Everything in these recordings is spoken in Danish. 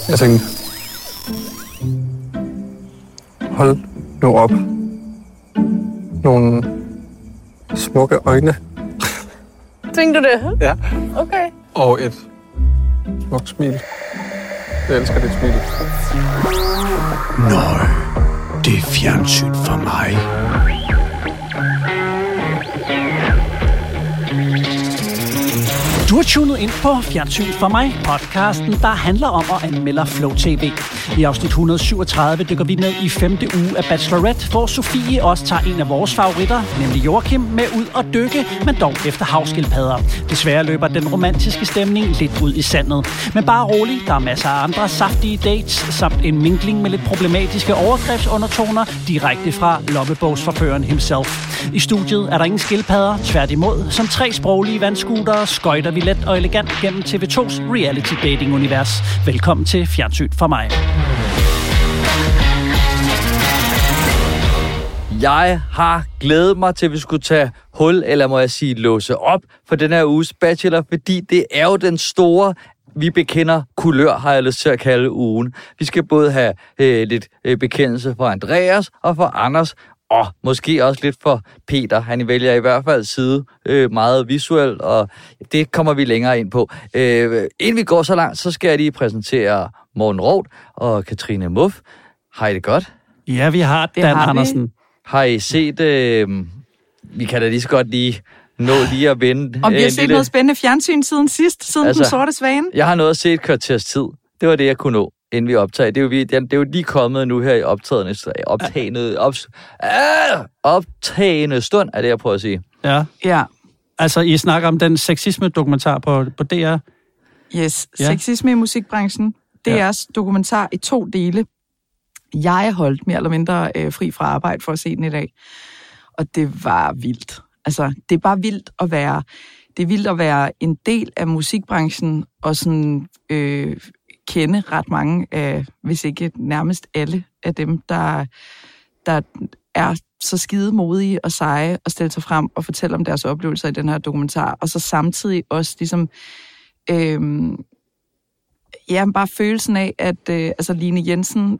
Jeg tænkte, hold nu op. Nogle smukke øjne. Tænkte du det? Ja. Okay. Og et smukt smil. Jeg elsker dit smil. Nøj, det er fjernsyn for mig. Du har tunet ind på Fjernsyn for mig, podcasten, der handler om at anmelde Flow TV. I afsnit 137 dykker vi ned i 5. uge af Bachelorette, hvor Sofie også tager en af vores favoritter, nemlig Joachim, med ud og dykke, men dog efter havskildpadder. Desværre løber den romantiske stemning lidt ud i sandet. Men bare rolig, der er masser af andre saftige dates, samt en mingling med lidt problematiske overgrebsundertoner direkte fra lommebogsforføreren himself. I studiet er der ingen skildpadder, tværtimod. Som 3 sproglige vandscootere skøjter vi let og elegant gennem TV2's reality-dating-univers. Velkommen til Fjernsyn for mig. Jeg har glædet mig til, at vi skulle tage hul, eller må jeg sige låse op for den her uges Bachelor, fordi det er jo den store, vi bekender kulør, har jeg lyst til at kalde ugen. Vi skal både have lidt bekendelse fra Andreas og fra Anders, og måske også lidt for Peter. Han vælger i hvert fald side meget visuelt, og det kommer vi længere ind på. Inden vi går så langt, så skal jeg lige præsentere Morten Roth og Katrine Muff. Har I det godt? Ja, vi har Dan Andersen. Har I set... vi kan da lige så godt lige nå lige at vende... Om vi har set noget spændende fjernsyn siden sidst, siden Den Sorte Svane? Jeg har nået at se et kvarters tid. Det var det, jeg kunne nå, inden vi optager. Det er jo lige kommet nu her i optagende stund, er det, jeg prøver at sige. Ja. Altså, I snakker om den sexisme-dokumentar på DR? Yes, ja. Sexisme i musikbranchen. DR's dokumentar i 2 dele. Jeg holdt mere eller mindre fri fra arbejde for at se den i dag. Og det var vildt. Altså, det er bare vildt at være... Det er vildt at være en del af musikbranchen og sådan kende ret mange af, hvis ikke nærmest alle af dem, der er så skide modige og seje og stille sig frem og fortælle om deres oplevelser i den her dokumentar. Og så samtidig også ligesom... bare følelsen af, at Line Jensen,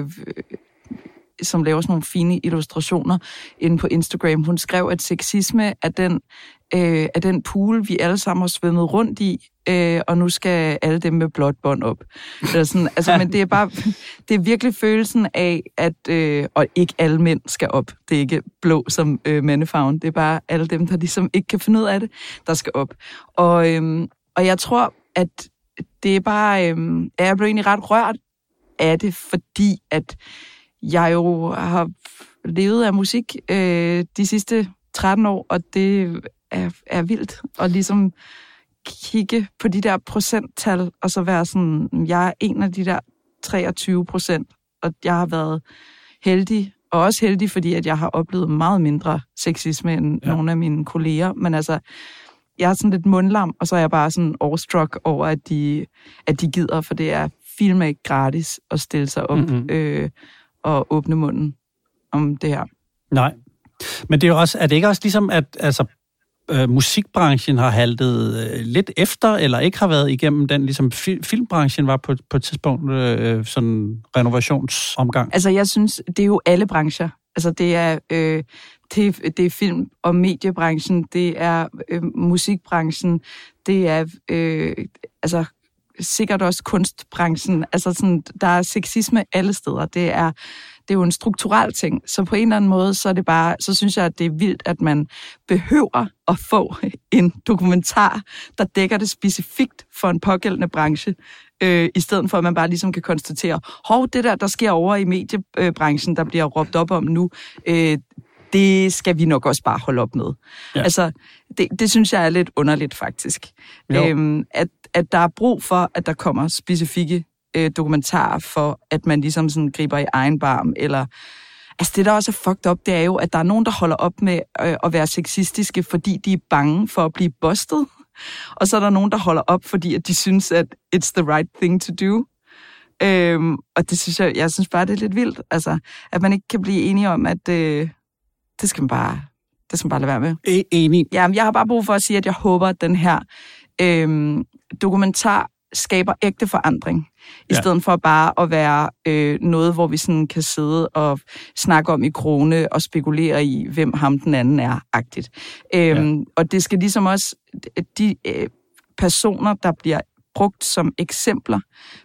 som laver sådan nogle fine illustrationer inde på Instagram, hun skrev, at sexisme er den pool, vi alle sammen har svømmet rundt i, og nu skal alle dem med blåt bånd op. Sådan, men det er virkelig følelsen af, at og ikke alle mænd skal op. Det er ikke blå som mandefarven. Det er bare alle dem, der ligesom ikke kan finde ud af det, der skal op. Og jeg tror, at det er bare... jeg blev egentlig ret rørt af det, fordi at jeg jo har levet af musik de sidste 13 år, og det er vildt at ligesom kigge på de der procenttal, og så være sådan, jeg er en af de der 23%, og jeg har været heldig, og også heldig, fordi at jeg har oplevet meget mindre sexisme end nogle af mine kolleger, men altså, jeg er sådan lidt mundlam, og så er jeg bare sådan awestruck over, at de gider, for det er filme ikke gratis at stille sig op og åbne munden om det her. Nej, men det er jo også, er det ikke også ligesom, at musikbranchen har haltet lidt efter, eller ikke har været igennem den, ligesom filmbranchen var på et tidspunkt sådan renovationsomgang? Altså, jeg synes, det er jo alle brancher. Altså, det er film- og mediebranchen, det er musikbranchen, det er sikkert også kunstbranchen. Altså, sådan, der er sexisme alle steder. Det er jo en strukturel ting. Så på en eller anden måde, så er det bare, så synes jeg, at det er vildt, at man behøver at få en dokumentar, der dækker det specifikt for en pågældende branche, i stedet for, at man bare ligesom kan konstatere, det der sker over i mediebranchen, der bliver råbt op om nu, det skal vi nok også bare holde op med. Ja. Altså, det synes jeg er lidt underligt, faktisk. At der er brug for, at der kommer specifikke dokumentarer for, at man ligesom sådan griber i egen barm, eller... Altså, det der også er fucked up, det er jo, at der er nogen, der holder op med at være sexistiske, fordi de er bange for at blive bustet. Og så er der nogen, der holder op, fordi at de synes, at it's the right thing to do. Og det synes jeg synes bare, det er lidt vildt. Altså, at man ikke kan blive enige om, at det skal man bare lade være med. Enig. Ja, jeg har bare brug for at sige, at jeg håber, at den her dokumentar skaber ægte forandring, i stedet for bare at være noget, hvor vi sådan kan sidde og snakke om i krone og spekulere i, hvem ham den anden er-agtigt. Og det skal ligesom også, de personer, der bliver brugt som eksempler,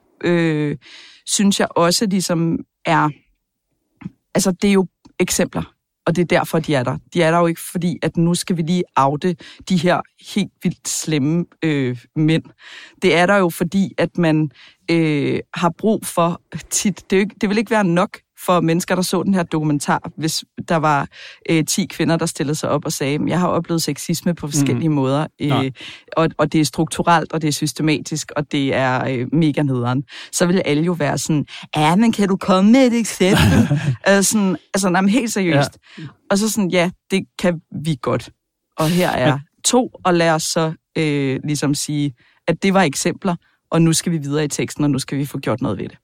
synes jeg også ligesom er, altså det er jo eksempler, og det er derfor, de er der. De er der jo ikke, fordi at nu skal vi lige oute de her helt vildt slemme mænd. Det er der jo, fordi at man har brug for tit. Det vil ikke være nok for mennesker, der så den her dokumentar, hvis der var 10 kvinder, der stillede sig op og sagde, jeg har oplevet sexisme på forskellige måder, og det er strukturelt, og det er systematisk, og det er mega nederen. Så vil alle jo være sådan, men kan du komme med et eksempel? Altså, helt seriøst. Ja. Og så sådan, ja, det kan vi godt. Og her er 2, og lad os så ligesom sige, at det var eksempler, og nu skal vi videre i teksten, og nu skal vi få gjort noget ved det.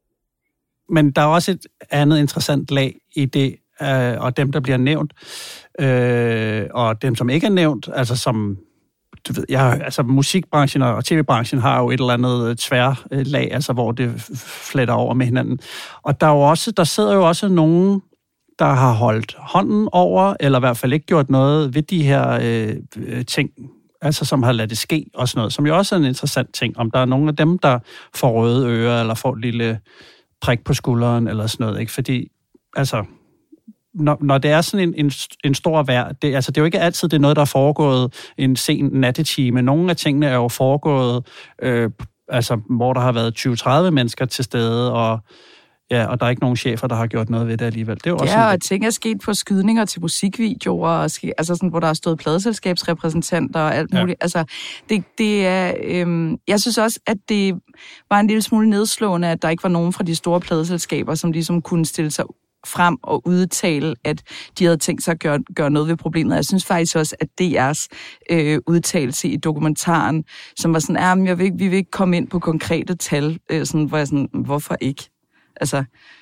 Men der er også et andet interessant lag i det, og dem, der bliver nævnt, og dem, som ikke er nævnt, altså som, du ved, altså musikbranchen og tv-branchen har jo et eller andet tværlag, altså hvor det fletter over med hinanden. Og der sidder jo også nogen, der har holdt hånden over, eller i hvert fald ikke gjort noget ved de her ting, altså som har ladet det ske og sådan noget, som jo også er en interessant ting, om der er nogen af dem, der får røde ører, eller får et lille prik på skulderen, eller sådan noget, ikke? Fordi, altså, når det er sådan en stor vejr, det er jo ikke altid, det er noget, der er foregået en sen nattetime. Nogle af tingene er jo foregået, hvor der har været 20-30 mennesker til stede, og der er ikke nogen chefer, der har gjort noget ved det alligevel. Det er jo også og ting er sket på skydninger til musikvideoer, og altså sådan, hvor der har stået pladeselskabsrepræsentanter og alt muligt. Altså, det er... jeg synes også, at det var en lille smule nedslående, at der ikke var nogen fra de store pladeselskaber, som ligesom kunne stille sig frem og udtale, at de havde tænkt sig at gøre noget ved problemet. Jeg synes faktisk også, at DR's udtalelse i dokumentaren, som var sådan, vi vil ikke komme ind på konkrete tal, sådan, hvor jeg sådan, hvorfor ikke? Altså,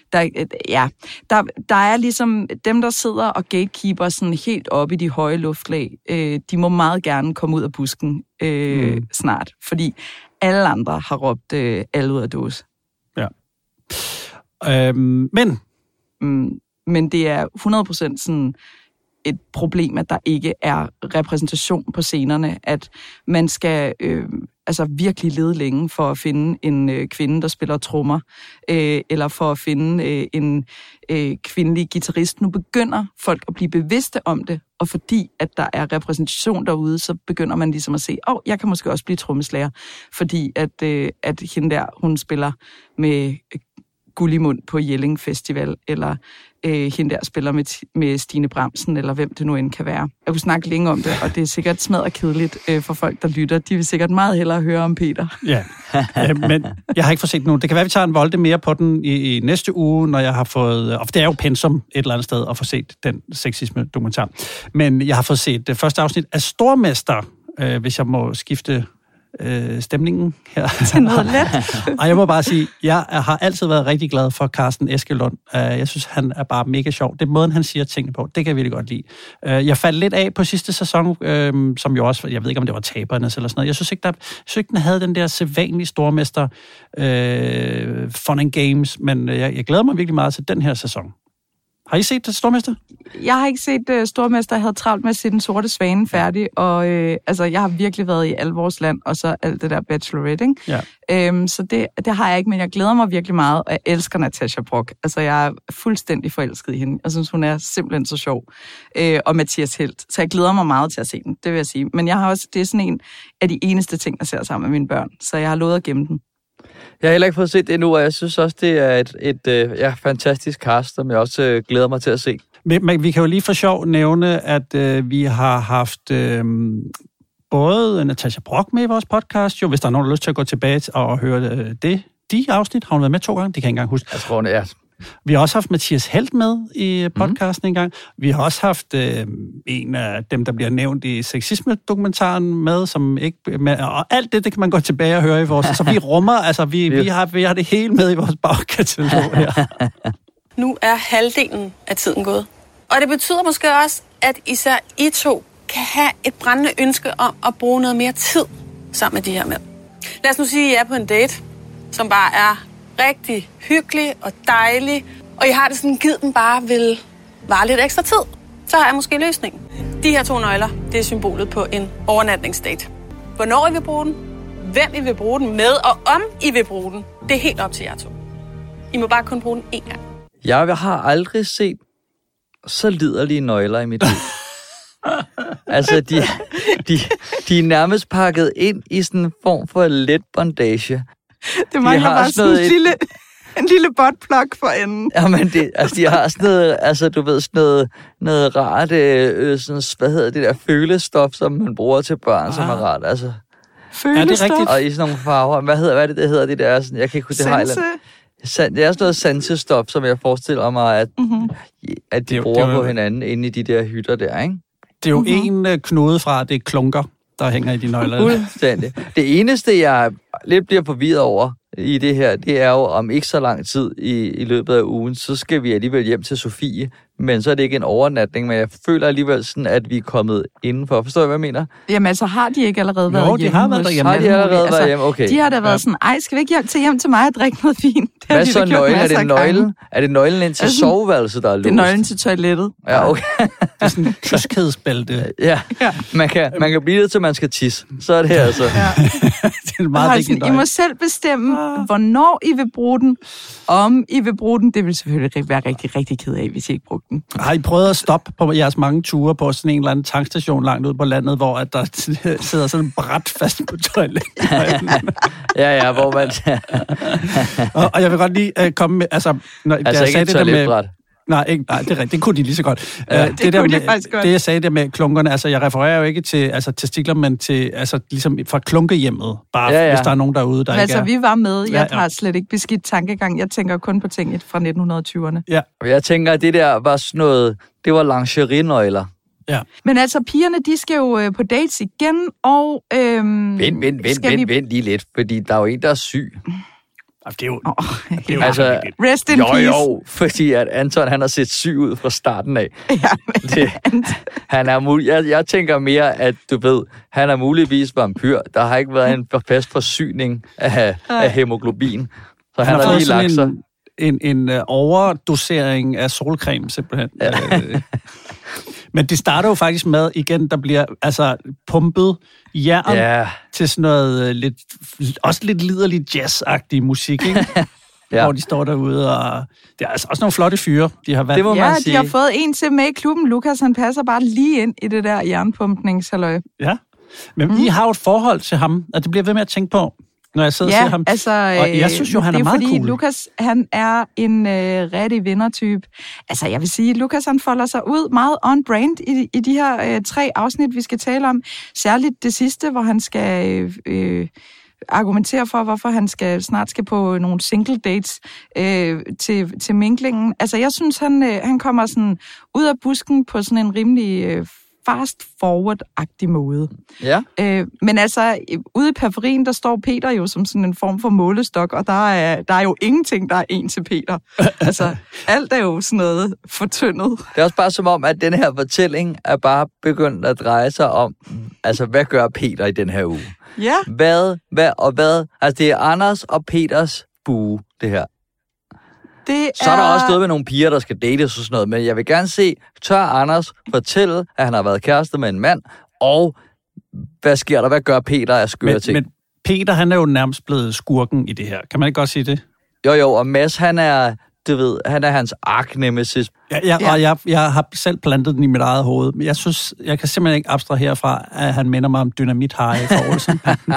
der er ligesom dem, der sidder og gatekeeper sådan helt oppe i de høje luftlag, de må meget gerne komme ud af busken snart, fordi alle andre har råbt alle ud af dåse. Ja. Men det er 100% sådan et problem, at der ikke er repræsentation på scenerne, at man skal virkelig lede længe for at finde en kvinde, der spiller trommer, eller for at finde en kvindelig guitarist. Nu begynder folk at blive bevidste om det, og fordi at der er repræsentation derude, så begynder man ligesom at se, jeg kan måske også blive trommeslager, fordi at hende der, hun spiller med guld i mund på Jelling Festival, eller hende der spiller med Stine Bramsen, eller hvem det nu end kan være. Jeg kunne snakke længe om det, og det er sikkert smadret kedeligt for folk, der lytter. De vil sikkert meget hellere høre om Peter. Ja, men jeg har ikke fået set den nu. Det kan være, vi tager en volde mere på den i næste uge, når jeg har fået... Og det er jo pensum et eller andet sted at få set den sexisme-dokumentar. Men jeg har fået set det første afsnit af Stormester, hvis jeg må skifte stemningen her. Til noget let. Og jeg må bare sige, jeg har altid været rigtig glad for Carsten Eskelund. Jeg synes, han er bare mega sjov. Det er måden, han siger tingene på. Det kan jeg virkelig godt lide. Jeg faldt lidt af på sidste sæson, som jo også, jeg ved ikke, om det var tabernes eller sådan noget. Jeg synes ikke, den havde den der sædvanlige stormester fun and games, men jeg glæder mig virkelig meget til den her sæson. Har I set Stormester? Jeg har ikke set Stormester. Jeg havde travlt med at se Den Sorte Svane færdig, og jeg har virkelig været i alle vores land, og så alt det der Bachelorette, ikke? Ja. Så det har jeg ikke, men jeg glæder mig virkelig meget, og jeg elsker Natasha Brock. Altså, jeg er fuldstændig forelsket i hende. Jeg synes, hun er simpelthen så sjov. Og Mathias Helt. Så jeg glæder mig meget til at se den, det vil jeg sige. Men jeg har også, det er sådan en af de eneste ting, jeg ser sammen med mine børn, så jeg har lovet at gemme den. Jeg har heller ikke fået set det endnu, og jeg synes også, det er et fantastisk cast, som jeg også glæder mig til at se. Men vi kan jo lige for sjov nævne, at vi har haft både Natasha Brock med i vores podcast, jo, hvis der er nogen, der har lyst til at gå tilbage og høre de afsnit. Har hun været med 2 gange? Det kan jeg ikke engang huske. Jeg tror, det er. Vi har også haft Mathias Helt med i podcasten en gang. Vi har også haft en af dem, der bliver nævnt i sexisme-dokumentaren med, som ikke... og alt det kan man gå tilbage og høre i vores... Så vi rummer, altså vi har det hele med i vores bagkatalog her. Nu er halvdelen af tiden gået. Og det betyder måske også, at især I 2 kan have et brændende ønske om at bruge noget mere tid sammen med de her mænd. Lad os nu sige, at I er på en date, som bare er rigtig hyggelig og dejlig, og I har det sådan, givet den bare vil vare lidt ekstra tid. Så har jeg måske løsningen. De her 2 nøgler, det er symbolet på en overnatningsdate. Hvornår I vil bruge den, hvem I vil bruge den med, og om I vil bruge den, det er helt op til jer 2. I må bare kun bruge den 1 gang. Jeg har aldrig set så liderlige nøgler i mit liv. Altså, de er nærmest pakket ind i sådan en form for let bondage. Det mangler bare sådan en lille buttplug for enden. Jamen, de har sådan noget, altså du ved, sådan noget rart, sådan, hvad hedder det der, følestof, som man bruger til børn, som er rart, altså. Følestof? rigtigt? Og i sådan nogle farver. Hvad er det hedder det der? Sådan, jeg kan ikke huske det Sanse? Det er sådan noget sansestof, som jeg forestiller mig, at de bruger på hinanden inde i de der hytter der, ikke? Det er jo en knude fra, det er klunker, der hænger i de nøgler. Fuldstændig. Det eneste, jeg lidt bliver forvirret over i det her, det er jo om ikke så lang tid i løbet af ugen, så skal vi alligevel hjem til Sofie, men så er det ikke en overnatning, men jeg føler alligevel sådan, at vi er kommet indenfor. Forstår du, hvad jeg mener? Jamen altså, har de ikke allerede været hjemme? De har været derhjemme. Har de allerede været hjemme? Okay. De har da været sådan, ej, skal vi ikke hjem til mig og drikke noget fint? Hvad så nøglen? Er det nøglen ind til soveværelset, der er låst? Det er nøglen til toilettet. Ja, okay. Det er sådan en kyskhedsbælte. Ja, man kan blive det, til man skal tisse. Så er det her altså. Det er en meget vigtig I nøgle. må selv bestemme, hvornår I vil bruge den, om I vil bruge den. Det vil selvfølgelig være rigtig, rigtig ked af, hvis I ikke brugte den. Har I prøvet at stoppe på jeres mange ture på sådan en eller anden tankstation langt ude på landet, hvor at der sidder sådan en bræt fast på toilettet? Ja, hvor man... Og jeg vil godt lige komme med... Altså ikke et toiletbræt. Nej, det er rigtigt. Det kunne de lige så godt. Det kunne de faktisk godt. Det, jeg sagde der med klunkerne, altså jeg refererer jo ikke til testikler, men til, altså ligesom fra klunkehjemmet, bare hvis der er nogen derude, der altså, ikke er... vi var med. Jeg har slet ikke beskidt tankegang. Jeg tænker kun på ting fra 1920'erne. Ja. Jeg tænker, at det der var sådan noget... Det var lingerie-nøgler. Ja. Men altså, pigerne, de skal jo på dates igen, og... Vent lige lidt, fordi der er jo en, der er syg. Det er jo... det er jo altså, rest in peace. Jo, fordi at Anton, han har set syg ud fra starten af. Ja, Han er jeg tænker mere, at du ved, han er muligvis vampyr. Der har ikke været en fast forsyning af hemoglobin. Så han har lige lagt sig. En overdosering af solcreme, simpelthen. Ja. Men det starter jo faktisk med, igen, der bliver altså pumpet jern til sådan noget også lidt liderlig jazz-agtig musik, ikke? Hvor de står derude, og det er altså også nogle flotte fyre, de har været. Det må man sige. De har fået en til med i klubben. Lukas, han passer bare lige ind i det der jernpumpningshalløj. Ja, men I har jo et forhold til ham, og det bliver ved med at tænke på, når jeg sidder og ser ham. Altså, og jeg synes jo, han er meget cool. Det er fordi, Lukas, han er en rigtig vindertype. Altså, jeg vil sige, at Lukas, han folder sig ud meget on-brand i de her 3 afsnit, vi skal tale om. Særligt det sidste, hvor han skal argumentere for, hvorfor han snart skal på nogle single dates til minklingen. Altså, jeg synes, han kommer sådan ud af busken på sådan en rimelig... fast-forward-agtig måde. Ja. Men altså, ude i periferien, der står Peter jo som sådan en form for målestok, og der er jo ingenting, der er en til Peter. Altså, alt er jo sådan noget fortyndet. Det er også bare som om, at den her fortælling er bare begyndt at dreje sig om, altså, hvad gør Peter i den her uge? Ja. Hvad? Altså, det er Anders og Peters bue, det her. Så er der også noget med nogle piger, der skal dates og sådan noget, men jeg vil gerne se, tør Anders fortælle, at han har været kæreste med en mand, og hvad sker der? Hvad gør Peter af skøre ting? Men Peter, han er jo nærmest blevet skurken i det her. Kan man ikke godt sige det? Jo, og Mads, han er, du ved, han er hans ark-nemesis. Og jeg har selv plantet den i mit eget hoved, men jeg synes, jeg kan simpelthen ikke abstrahere fra, at han minder mig om Dynamit-Harry fra Olsen-banden.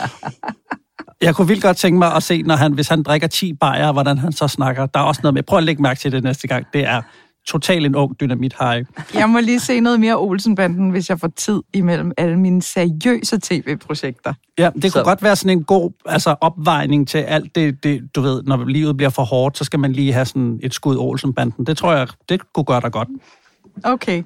Jeg kunne vildt godt tænke mig at se, hvis han drikker 10 bajer, hvordan han så snakker. Der er også noget med. Prøv at lægge mærke til det næste gang. Det er totalt en ung Dynamit-Harry. Jeg må lige se noget mere Olsen-banden, hvis jeg får tid imellem alle mine seriøse tv-projekter. Ja, det kunne godt være sådan en god opvejning til alt det, du ved, når livet bliver for hårdt, så skal man lige have sådan et skud Olsen-banden. Det tror jeg, det kunne gøre dig godt. Okay,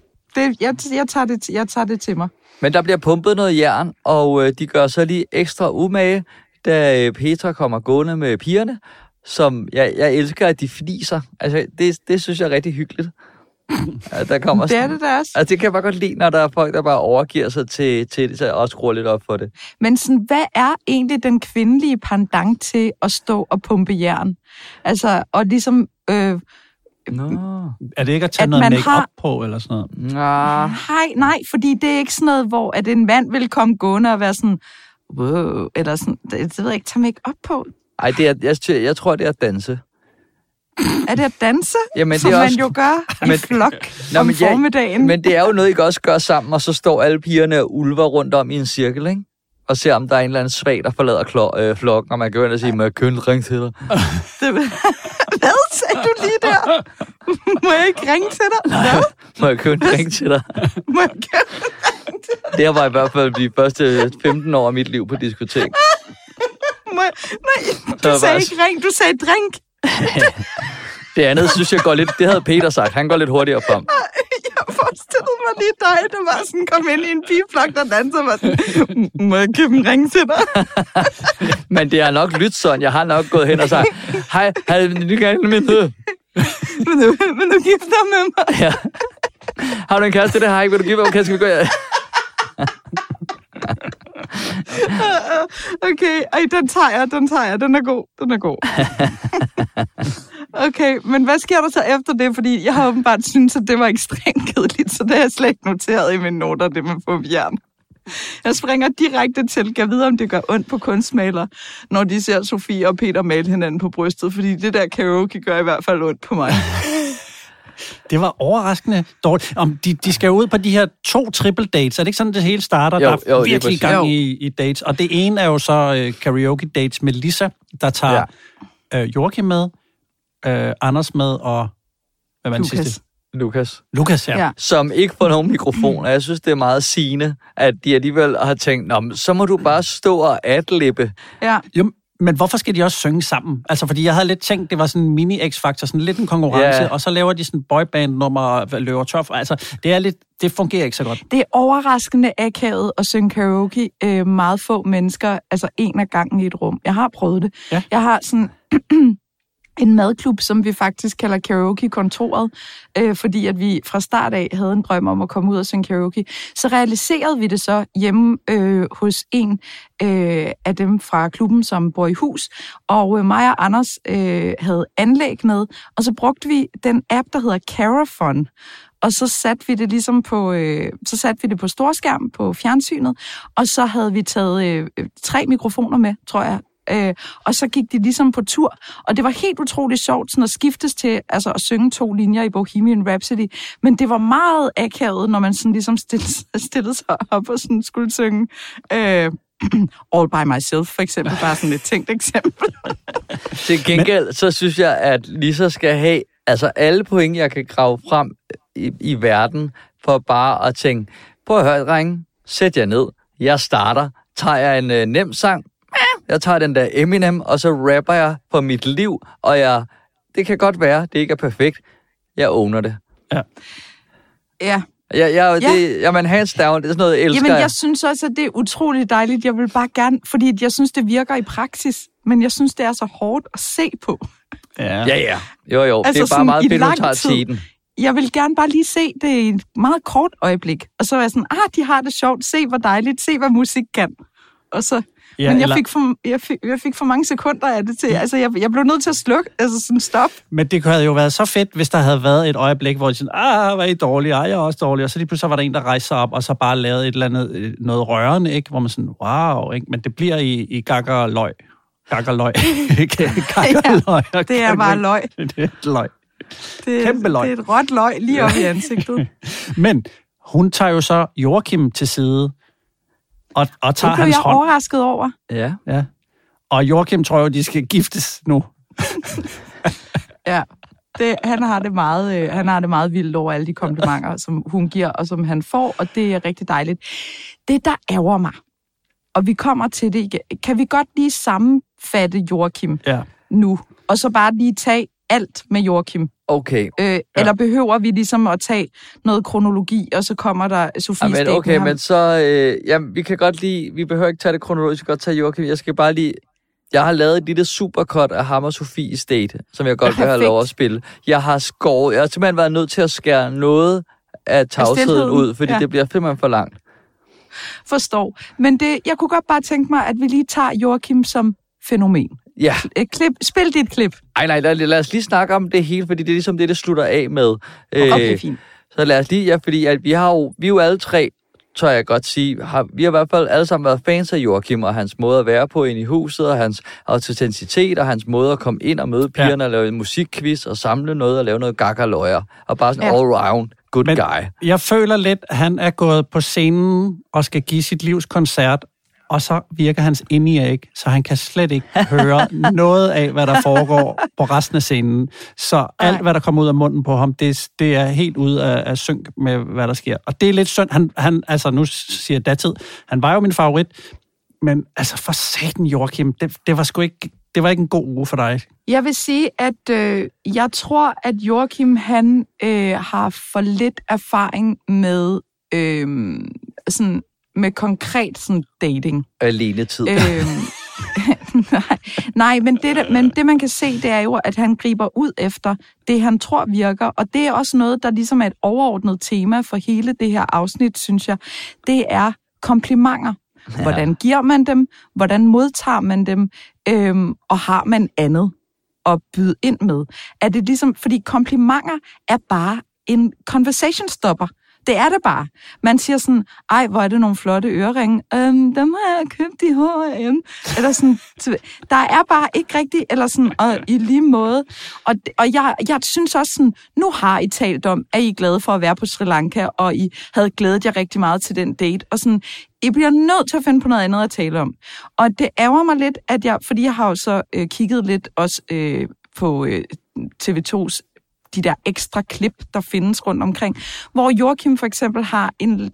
jeg tager det til mig. Men der bliver pumpet noget jern, og de gør så lige ekstra umage, da Petra kommer gående med pigerne, som jeg elsker, at de fniser. Altså, det synes jeg er rigtig hyggeligt. Ja, der kommer Det er det der også. Altså, det kan jeg bare godt lide, når der er folk, der bare overgiver sig til det, så jeg også skruer lidt op for det. Men sådan, hvad er egentlig den kvindelige pendant til at stå og pumpe jern? Altså, og ligesom... Er det ikke at tage noget make-up på, eller sådan noget? Nej, fordi det er ikke sådan noget, hvor at en mand vil komme gående og være sådan... Wow, eller sådan... Det ved jeg ikke, tage make-up på. Ej, jeg tror, det er at danse. Er det at danse? Jamen, som det er man også... jo gør i flok om formiddagen? Men det er jo noget, I også gør sammen, og så står alle pigerne og ulver rundt om i en cirkel, ikke? Og ser, om der er en eller anden svag, der forlader flokken, og man kan jo ind og sige, må jeg købe en ring til dig? Hvad sagde du lige der? Må jeg ikke ringe til dig? Hvad? Må jeg købe en ring til dig? Må jeg købe en ring til dig? Det var i hvert fald de første 15 år af mit liv på diskotek. Nej, du sagde ikke ring, du sagde drink. Det andet synes jeg går lidt... Det havde Peter sagt. Han går lidt hurtigere frem. Jeg forestillede mig lige dig, der var sådan, kom ind i en pigeflok, der dansede og var sådan, må jeg købe en ring til dig? Men det har nok lyttet sådan. Jeg har nok gået hen og sagt, hej, du gerne med noget? Vil du gifte dig med mig? Ja. Har du en kæreste, det har jeg ikke? Vil du give mig? Okay, skal vi gå? Okay, den tager jeg. Den er god. Okay, men hvad sker der så efter det? Fordi jeg har åbenbart syntes, at det var ekstremt kedeligt, så det har jeg slet ikke noteret i mine noter, det med på jern. Jeg springer direkte til, kan vide, om det gør ondt på kunstmaler, når de ser Sofie og Peter male hinanden på brystet, fordi det der karaoke gør i hvert fald ondt på mig. Det var overraskende dårligt. De skal jo ud på de her 2 triple dates. Er det ikke sådan, det hele starter? Der er virkelig gang i dates. Og det ene er jo så karaoke dates med Lisa, der tager Joachim med, Anders med og... Hvad var den sidste? Lukas, ja. Som ikke får nogen mikrofon, og jeg synes, det er meget sigende, at de alligevel har tænkt, så må du bare stå og adlippe. Ja. Jo, men hvorfor skal de også synge sammen? Altså, fordi jeg havde lidt tænkt, det var sådan en mini-X-faktor, sådan lidt en konkurrence, og så laver de sådan boyband-nummer og løber tør. Altså, det fungerer ikke så godt. Det er overraskende akavet at synge karaoke. Meget få mennesker, altså en af gangen i et rum. Jeg har prøvet det. Ja. Jeg har sådan... en madklub, som vi faktisk kalder karaoke-kontoret, fordi at vi fra start af havde en drøm om at komme ud og synge karaoke. Så realiserede vi det så hjemme hos en af dem fra klubben, som bor i hus, og mig og Anders havde anlæg med, og så brugte vi den app, der hedder Carafon, og så satte vi det ligesom på storskærm på fjernsynet, og så havde vi taget 3 mikrofoner med, tror jeg, og så gik de ligesom på tur, og det var helt utroligt sjovt sådan at skiftes til at synge 2 linjer i Bohemian Rhapsody, men det var meget akavet, når man sådan ligesom stillede sig op og sådan skulle synge All By Myself, for eksempel, bare sådan et tænkt eksempel. Til gengæld, så synes jeg, at Lisa skal have alle point, jeg kan grave frem i verden, for bare at tænke, prøv at høre, drenge, sæt jer ned, jeg starter, tager jeg en nem sang, jeg tager den der Eminem, og så rapper jeg på mit liv, og det kan godt være, det ikke er perfekt. Jeg owner det. Ja. Jamen, hands down, det er sådan noget, jeg elsker. Jamen, jeg synes også, at det er utroligt dejligt. Jeg vil bare gerne, fordi jeg synes, det virker i praksis, men jeg synes, det er så hårdt at se på. Ja. Jo, altså, det er bare meget fedt, at tager tiden. Jeg vil gerne bare lige se det i et meget kort øjeblik, og så er jeg sådan, de har det sjovt, se hvor dejligt, se hvad musik kan. Og så... Ja, men jeg fik for mange sekunder af det til. Altså, jeg blev nødt til at slukke. Altså, sådan stop. Men det havde jo været så fedt, hvis der havde været et øjeblik, hvor de sådan, var I dårlige? Jeg er også dårlig. Og så lige pludselig var der en, der rejste sig op, og så bare lavede et eller andet, noget rørende, ikke? Hvor man sådan, wow, ikke? Men det bliver i gakkerløg. Gakkerløg. Ja, det er bare løg. Det er et løg. Kæmpe løg. Det er et råt løg lige op i ansigtet. Men hun tager jo så Joachim til side, og tager hans hånd. Det blev jeg overrasket over. Ja. Og Joachim tror jo, de skal giftes nu. Ja, han har det meget vildt over alle de komplimenter, som hun giver, og som han får, og det er rigtig dejligt. Det, der ærger mig, og vi kommer til det igen, kan vi godt lige sammenfatte Joachim nu, og så bare lige tage alt med Joachim? Okay. Eller behøver vi ligesom at tage noget kronologi, og så kommer der Sofie Stegenham? Okay, men så... vi kan godt lige... Vi behøver ikke tage det kronologisk, vi kan godt tage Joachim. Jeg skal bare lige... Jeg har lavet et lille supercut af ham og Sofies date, som jeg godt vil have lov at spille. Jeg har simpelthen været nødt til at skære noget af tavsheden ud, fordi det bliver simpelthen for langt. Forstår. Men jeg kunne godt bare tænke mig, at vi lige tager Joachim som fænomen. Ja. Spil dit klip. Nej, lad os lige snakke om det hele, fordi det er ligesom det slutter af med. Okay, fint. Så lad os lige, fordi at vi er jo alle tre, tør jeg godt sige, vi har i hvert fald alle sammen været fans af Joachim, og hans måde at være på inde i huset, og hans autenticitet, og hans måde at komme ind og møde pigerne, og lave en musikquiz, og samle noget, og lave noget gakkerløjer, og bare sådan all-round good guy. Jeg føler lidt, at han er gået på scenen og skal give sit livs koncert, og så virker hans indie ikke, så han kan slet ikke høre noget af, hvad der foregår på resten af scenen. Så alt, hvad der kommer ud af munden på ham, det er helt ude af synk med, hvad der sker. Og det er lidt synd. Han altså, nu siger jeg datid, han var jo min favorit, men altså for satan, Joachim, det var sgu ikke... Det var ikke en god uge for dig. Jeg vil sige, at jeg tror, at Joachim, han har for lidt erfaring med sådan med konkret sådan dating. Alenetid. Nej, men det man kan se, det er jo, at han griber ud efter det, han tror virker, og det er også noget, der ligesom er et overordnet tema for hele det her afsnit, synes jeg. Det er komplimenter. Hvordan giver man dem? Hvordan modtager man dem? Og har man andet at byde ind med? Er det ligesom, fordi komplimenter er bare en conversation stopper. Det er det bare. Man siger sådan, ej, hvor er det nogle flotte øreringe. Dem har jeg købt i H&M. Eller sådan, der er bare ikke rigtigt, eller sådan, og i lige måde. Og jeg synes også sådan, nu har I talt om, at I er glade for at være på Sri Lanka, og I havde glædet jer rigtig meget til den date. Og sådan, I bliver nødt til at finde på noget andet at tale om. Og det ærger mig lidt, at fordi jeg har jo så kigget lidt også på TV2's de der ekstra klip, der findes rundt omkring, hvor Joachim for eksempel har en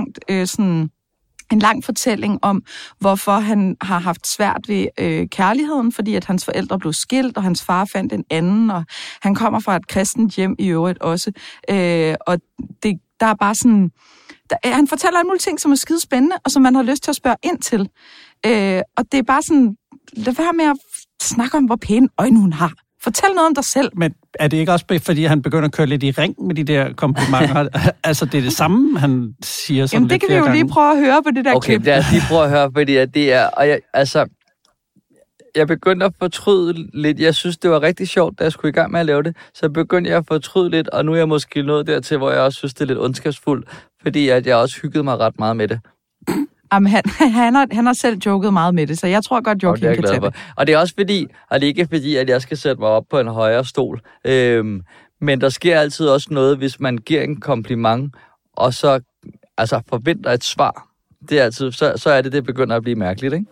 lang fortælling om, hvorfor han har haft svært ved kærligheden, fordi at hans forældre blev skilt, og hans far fandt en anden, og han kommer fra et kristent hjem i øvrigt også. Og der er bare sådan... han fortæller en mulig ting, som er skide spændende, og som man har lyst til at spørge ind til. Og det er bare sådan... Lad være med at snakke om, hvor pæne øjne hun har. Fortæl noget om dig selv. Men er det ikke også, fordi han begynder at køre lidt i ring med de der komplimenter? Altså, det er det samme, han siger sådan. Jamen, det kan vi jo lige prøve at høre på det der klip. Okay, lad os lige prøve at høre, fordi det er... Og jeg begyndte at fortryde lidt. Jeg synes, det var rigtig sjovt, da jeg skulle i gang med at lave det. Så begyndte jeg at fortryde lidt, og nu er jeg måske nået dertil, hvor jeg også synes, det er lidt ondskabsfuldt, fordi at jeg også hyggede mig ret meget med det. Jamen, han har selv joket meget med det, så jeg tror godt, Joachim kan tage det. Og det er også fordi, og det er ikke fordi, at jeg skal sætte mig op på en højere stol, men der sker altid også noget, hvis man giver en kompliment, og så forventer et svar. Det er altid, så er det begynder at blive mærkeligt, ikke?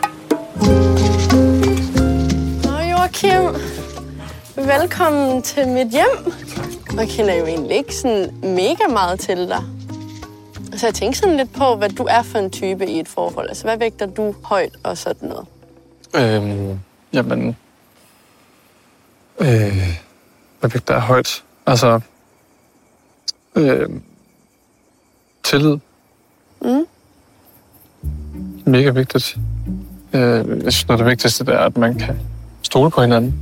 Joachim, velkommen til mit hjem. Jeg kender jo egentlig ikke sådan mega meget til dig. Så jeg tænker sådan lidt på, hvad du er for en type i et forhold. Altså, hvad vægter du højt og sådan noget? Hvad vægter jeg højt? Altså, tillid. Mega vigtigt. Jeg synes, noget af det vigtigste det er, at man kan stole på hinanden.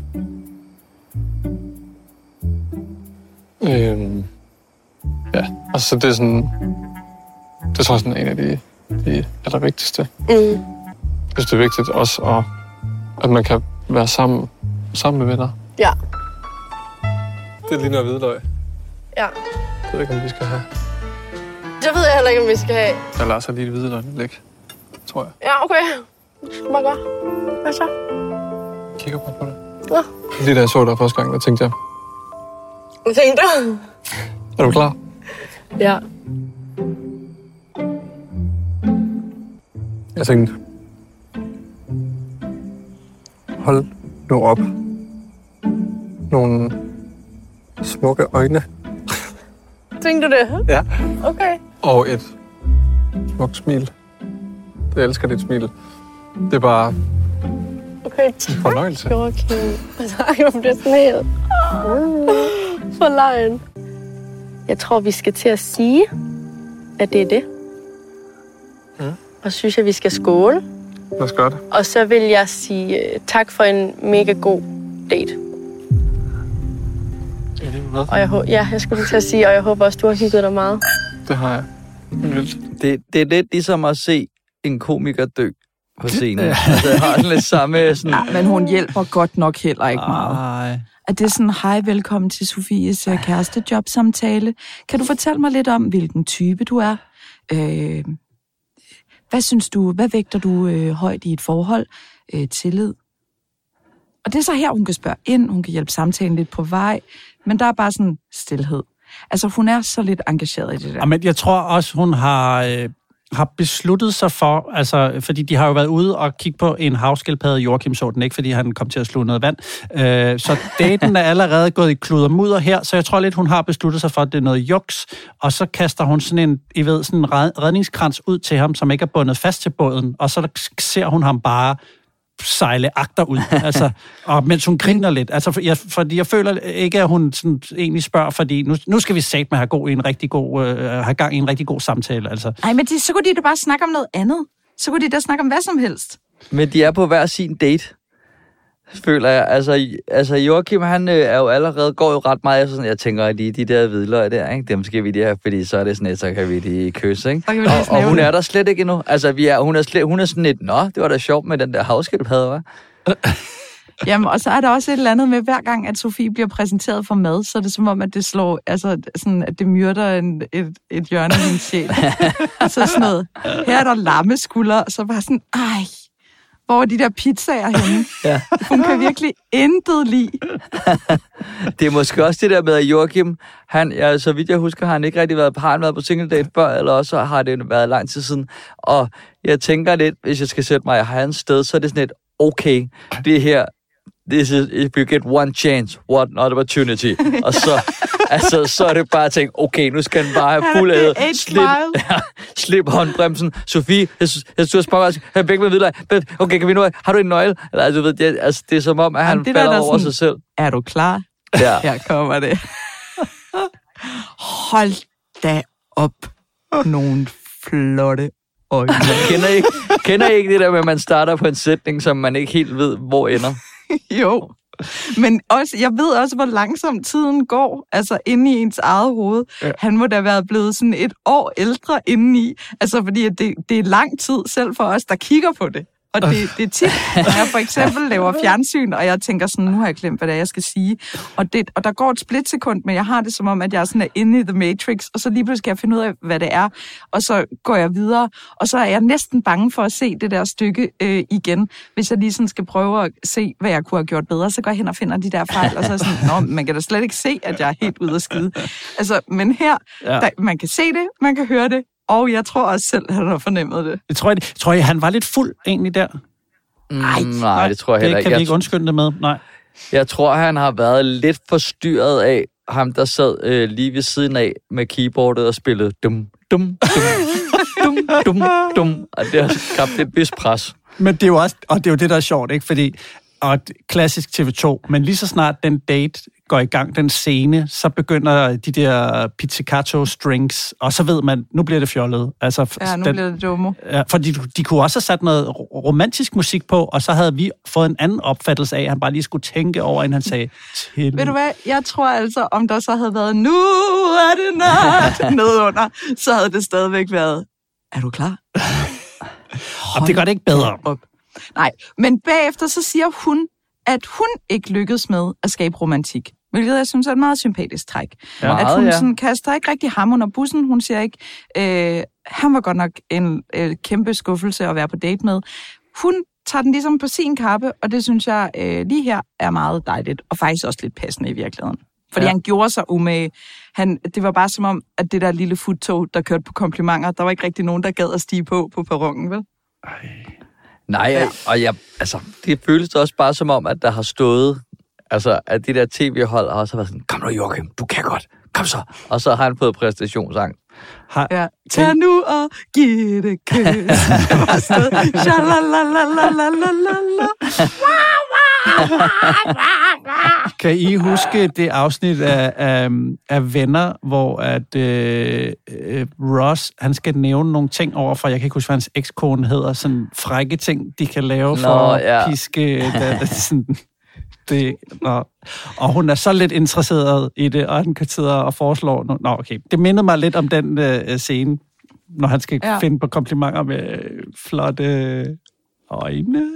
Ja, altså det er sådan... Det tror jeg sådan en af de allervigtigste. Jeg synes, det er vigtigt også, at man kan være sammen med venner. Ja. Det er lige noget hvidløg. Ja. Jeg ved ikke, om vi skal have. Det ved jeg heller ikke, om vi skal have. Jeg lader så lige hvidløg læg, tror jeg. Ja, okay. Det skal bare gøre. Hvad så? Jeg kigger på det. Ja. Lige da jeg så dig første gang, der tænkte jeg... Hvad tænkte du? Er du klar? Ja. Jeg tænkte... Hold nu op. Nogle smukke øjne. Tænkte du det? Ja. Okay. Og et smukt smil. Jeg elsker dit smil. Det er bare... Okay, tak, fornøjelse. Joachim. Jeg bliver sådan helt... For lejen. Jeg tror, vi skal til at sige, at det er det. Og så synes jeg, vi skal skåle Lad os gøre det. Og så vil jeg sige tak for en mega god date. Og jeg skulle til at sige, og jeg håber også, du har hygget dig meget. Det har jeg. Det er lidt ligesom at se en komiker dø på scenen. Altså, jeg har sådan lidt samme... Sådan... Ja, men hun hjælper godt nok heller ikke meget. At det er sådan, hej, velkommen til Sofies kærestejobsamtale. Kan du fortælle mig lidt om, hvilken type du er? Hvad synes du, hvad vægter du højt i et forhold? Tillid? Og det er så her, hun kan spørge ind, hun kan hjælpe samtalen lidt på vej, men der er bare sådan stilhed. Altså, hun er så lidt engageret i det der. Men jeg tror også, hun har besluttet sig for, altså, fordi de har jo været ude og kigge på en havskildpadde. Joachim så den ikke, fordi han kom til at sluge noget vand. Så daten er allerede gået i klud og mudder her, så jeg tror lidt, hun har besluttet sig for, at det er noget juks, og så kaster hun sådan en redningskrans ud til ham, som ikke er bundet fast til båden, og så ser hun ham bare sejle agter ud, altså, og mens hun griner lidt. Altså, fordi jeg føler ikke, at hun sådan egentlig spørger, fordi nu skal vi satme have gang i en rigtig god samtale. Altså. Nej, men så kunne de da bare snakke om noget andet. Så kunne de da snakke om hvad som helst. Men de er på hver sin date, føler jeg. Altså Joachim, han er jo allerede, går jo ret meget, sådan, jeg tænker lige, de der hvidløg der, ikke? Dem skal vi lige have, fordi så er det sådan et, så kan vi lige kysse, ikke? Og hun er der slet ikke endnu. Altså, hun er sådan lidt, nå, det var da sjovt med den der havskildpadde, hva'? Jamen, og så er der også et eller andet med, hver gang, at Sofie bliver præsenteret for mad, så er det som om, at det slår, altså sådan, at det myrder et hjørne af min sjæl. Så sådan noget, her er der lammeskulder, og så bare sådan, hvor er de der pizzaer henne? Ja. Hun kan virkelig intet lide. Det er måske også det der med, at Joachim, så vidt jeg husker, har han ikke rigtig været på single date før, eller også har det været lang tid siden. Og jeg tænker lidt, hvis jeg skal sætte mig i hans sted, så er det sådan et, okay, det her, this is, if you get one chance, what an opportunity. Og så er det bare at tænke, okay, nu skal den bare have fuld æde. Slip håndbremsen. Sofie, jeg synes, du har spørgsmål. Jeg begge med videre. Okay, kan vi nu, har du en nøgle? Eller, du ved, det er som om, at han falder over sig selv. Er du klar? Ja. Her kommer det. Hold da op. Nogle flotte øjne. Kender I ikke det der med, at man starter på en sætning, som man ikke helt ved, hvor ender? Jo, men også, jeg ved også, hvor langsomt tiden går, altså inde i ens eget hoved. Ja. Han må da være blevet sådan et år ældre indeni, altså fordi det er lang tid selv for os, der kigger på det. Og det er tit, når jeg for eksempel laver fjernsyn, og jeg tænker sådan, nu har jeg glemt, hvad det er, jeg skal sige. Og der går et splitsekund, men jeg har det som om, at jeg er sådan inde i The Matrix, og så lige pludselig skal jeg finde ud af, hvad det er, og så går jeg videre, og så er jeg næsten bange for at se det der stykke igen. Hvis jeg lige sådan skal prøve at se, hvad jeg kunne have gjort bedre, så går jeg hen og finder de der fejl, og så er sådan, man kan da slet ikke se, at jeg er helt ude at skide. Altså, men her, man kan se det, man kan høre det, og jeg tror også selv, at han har fornemmet det. Jeg tror, han var lidt fuld egentlig der. Nej, det tror jeg heller ikke. Det kan vi ikke undskylde det med, nej. Jeg tror, han har været lidt forstyrret af ham, der sad lige ved siden af med keyboardet og spillede dum, dum, dum, dum, dum, dum. Og det har skabt et vist pres. Men det er jo også, og det er jo det, der er sjovt, ikke? Fordi, og klassisk TV2, men lige så snart den date går i gang, den scene, så begynder de der pizzicato strings, og så ved man, nu bliver det fjollet. Altså, nu bliver det dumme. Ja, fordi de kunne også have sat noget romantisk musik på, og så havde vi fået en anden opfattelse af, at han bare lige skulle tænke over, inden han sagde til. Ved du hvad? Jeg tror altså, om der så havde været, nu er det nat, nedunder, så havde det stadigvæk været, er du klar? Og det gør det ikke bedre. Nej, men bagefter så siger hun, at hun ikke lykkedes med at skabe romantik. Hvilket jeg synes er et meget sympatisk træk. Ja, at hun sådan kaster ikke rigtig ham under bussen. Hun siger ikke, han var godt nok en kæmpe skuffelse at være på date med. Hun tager den ligesom på sin kappe, og det synes jeg lige her er meget dejligt, og faktisk også lidt passende i virkeligheden. Fordi han gjorde sig umage. Det var bare som om, at det der lille futtog, der kørte på komplimenter, der var ikke rigtig nogen, der gad at stige på perronen, vel? Nej, og det føles også bare som om, at der har stået, altså at de der tv-hold har også været sådan, kom nu Joachim, du kan godt, kom så. Og så har han fået præstationsang. Tag nu og giv det kys. Kan I huske det afsnit af Venner, hvor at Ross, han skal nævne nogle ting over for, jeg kan ikke huske, hvad hans ekskone hedder, sådan frække ting, de kan lave for at piske sådan, det. Og hun er så lidt interesseret i det, og han kan sidde og foreslå. Okay. Det mindede mig lidt om den scene, når han skal finde på komplimenter med flotte øjne.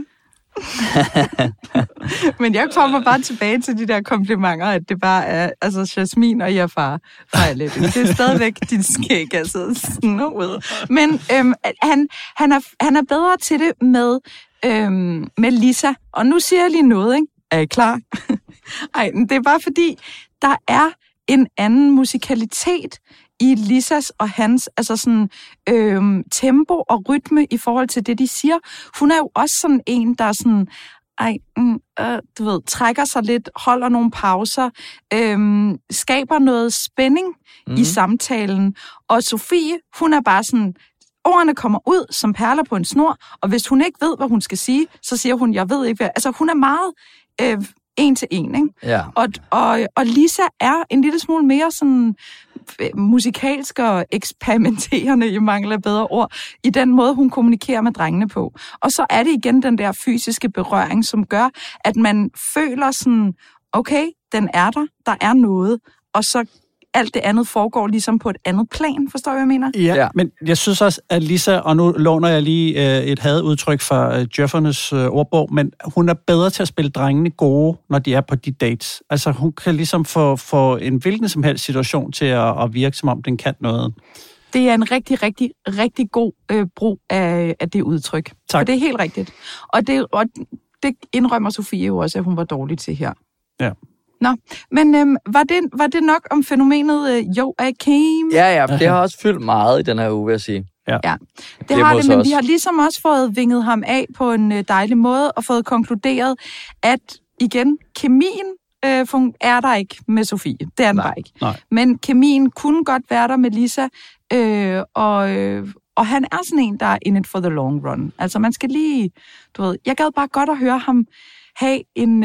Men jeg kommer bare tilbage til de der komplimenter, at det bare er Jasmin og Jafar fra Aladdin. Det er stadigvæk din skæg, altså sådan noget. Men han er bedre til det med Lisa. Og nu siger jeg lige noget, ikke? Er I klar? Ej, det er bare fordi, der er en anden musikalitet i Lisas og hans tempo og rytme i forhold til det, de siger. Hun er jo også sådan en, der sådan, trækker sig lidt, holder nogle pauser, skaber noget spænding i samtalen. Og Sofie, hun er bare sådan, ordene kommer ud som perler på en snor, og hvis hun ikke ved, hvad hun skal sige, så siger hun, jeg ved ikke hvad. Altså, hun er meget en til en, ikke? Ja. Og Lisa er en lille smule mere sådan musikalsk og eksperimenterende, i mangel af bedre ord, i den måde, hun kommunikerer med drengene på. Og så er det igen den der fysiske berøring, som gør, at man føler sådan, okay, den er der er noget, og så alt det andet foregår ligesom på et andet plan, forstår jeg, hvad jeg mener? Ja, men jeg synes også, at Lisa, og nu låner jeg lige et hadudtryk fra Jeffernes ordbog, men hun er bedre til at spille drengene gode, når de er på de dates. Altså, hun kan ligesom få en hvilken som helst situation til at virke, som om den kan noget. Det er en rigtig, rigtig, rigtig god brug af det udtryk. Tak. Og det er helt rigtigt. Og det indrømmer Sofie jo også, at hun var dårlig til her. Ja. Nå, men var det nok om fænomenet Joachim? Ja, det har også fyldt meget i den her uge, vil jeg sige. Ja, det har det, men vi har ligesom også fået vinget ham af på en dejlig måde, og fået konkluderet, at igen, kemien er der ikke med Sofie. Det er den bare ikke. Nej. Men kemien kunne godt være der med Lisa, og han er sådan en, der er in it for the long run. Altså, man skal lige, jeg gad bare godt at høre ham have en...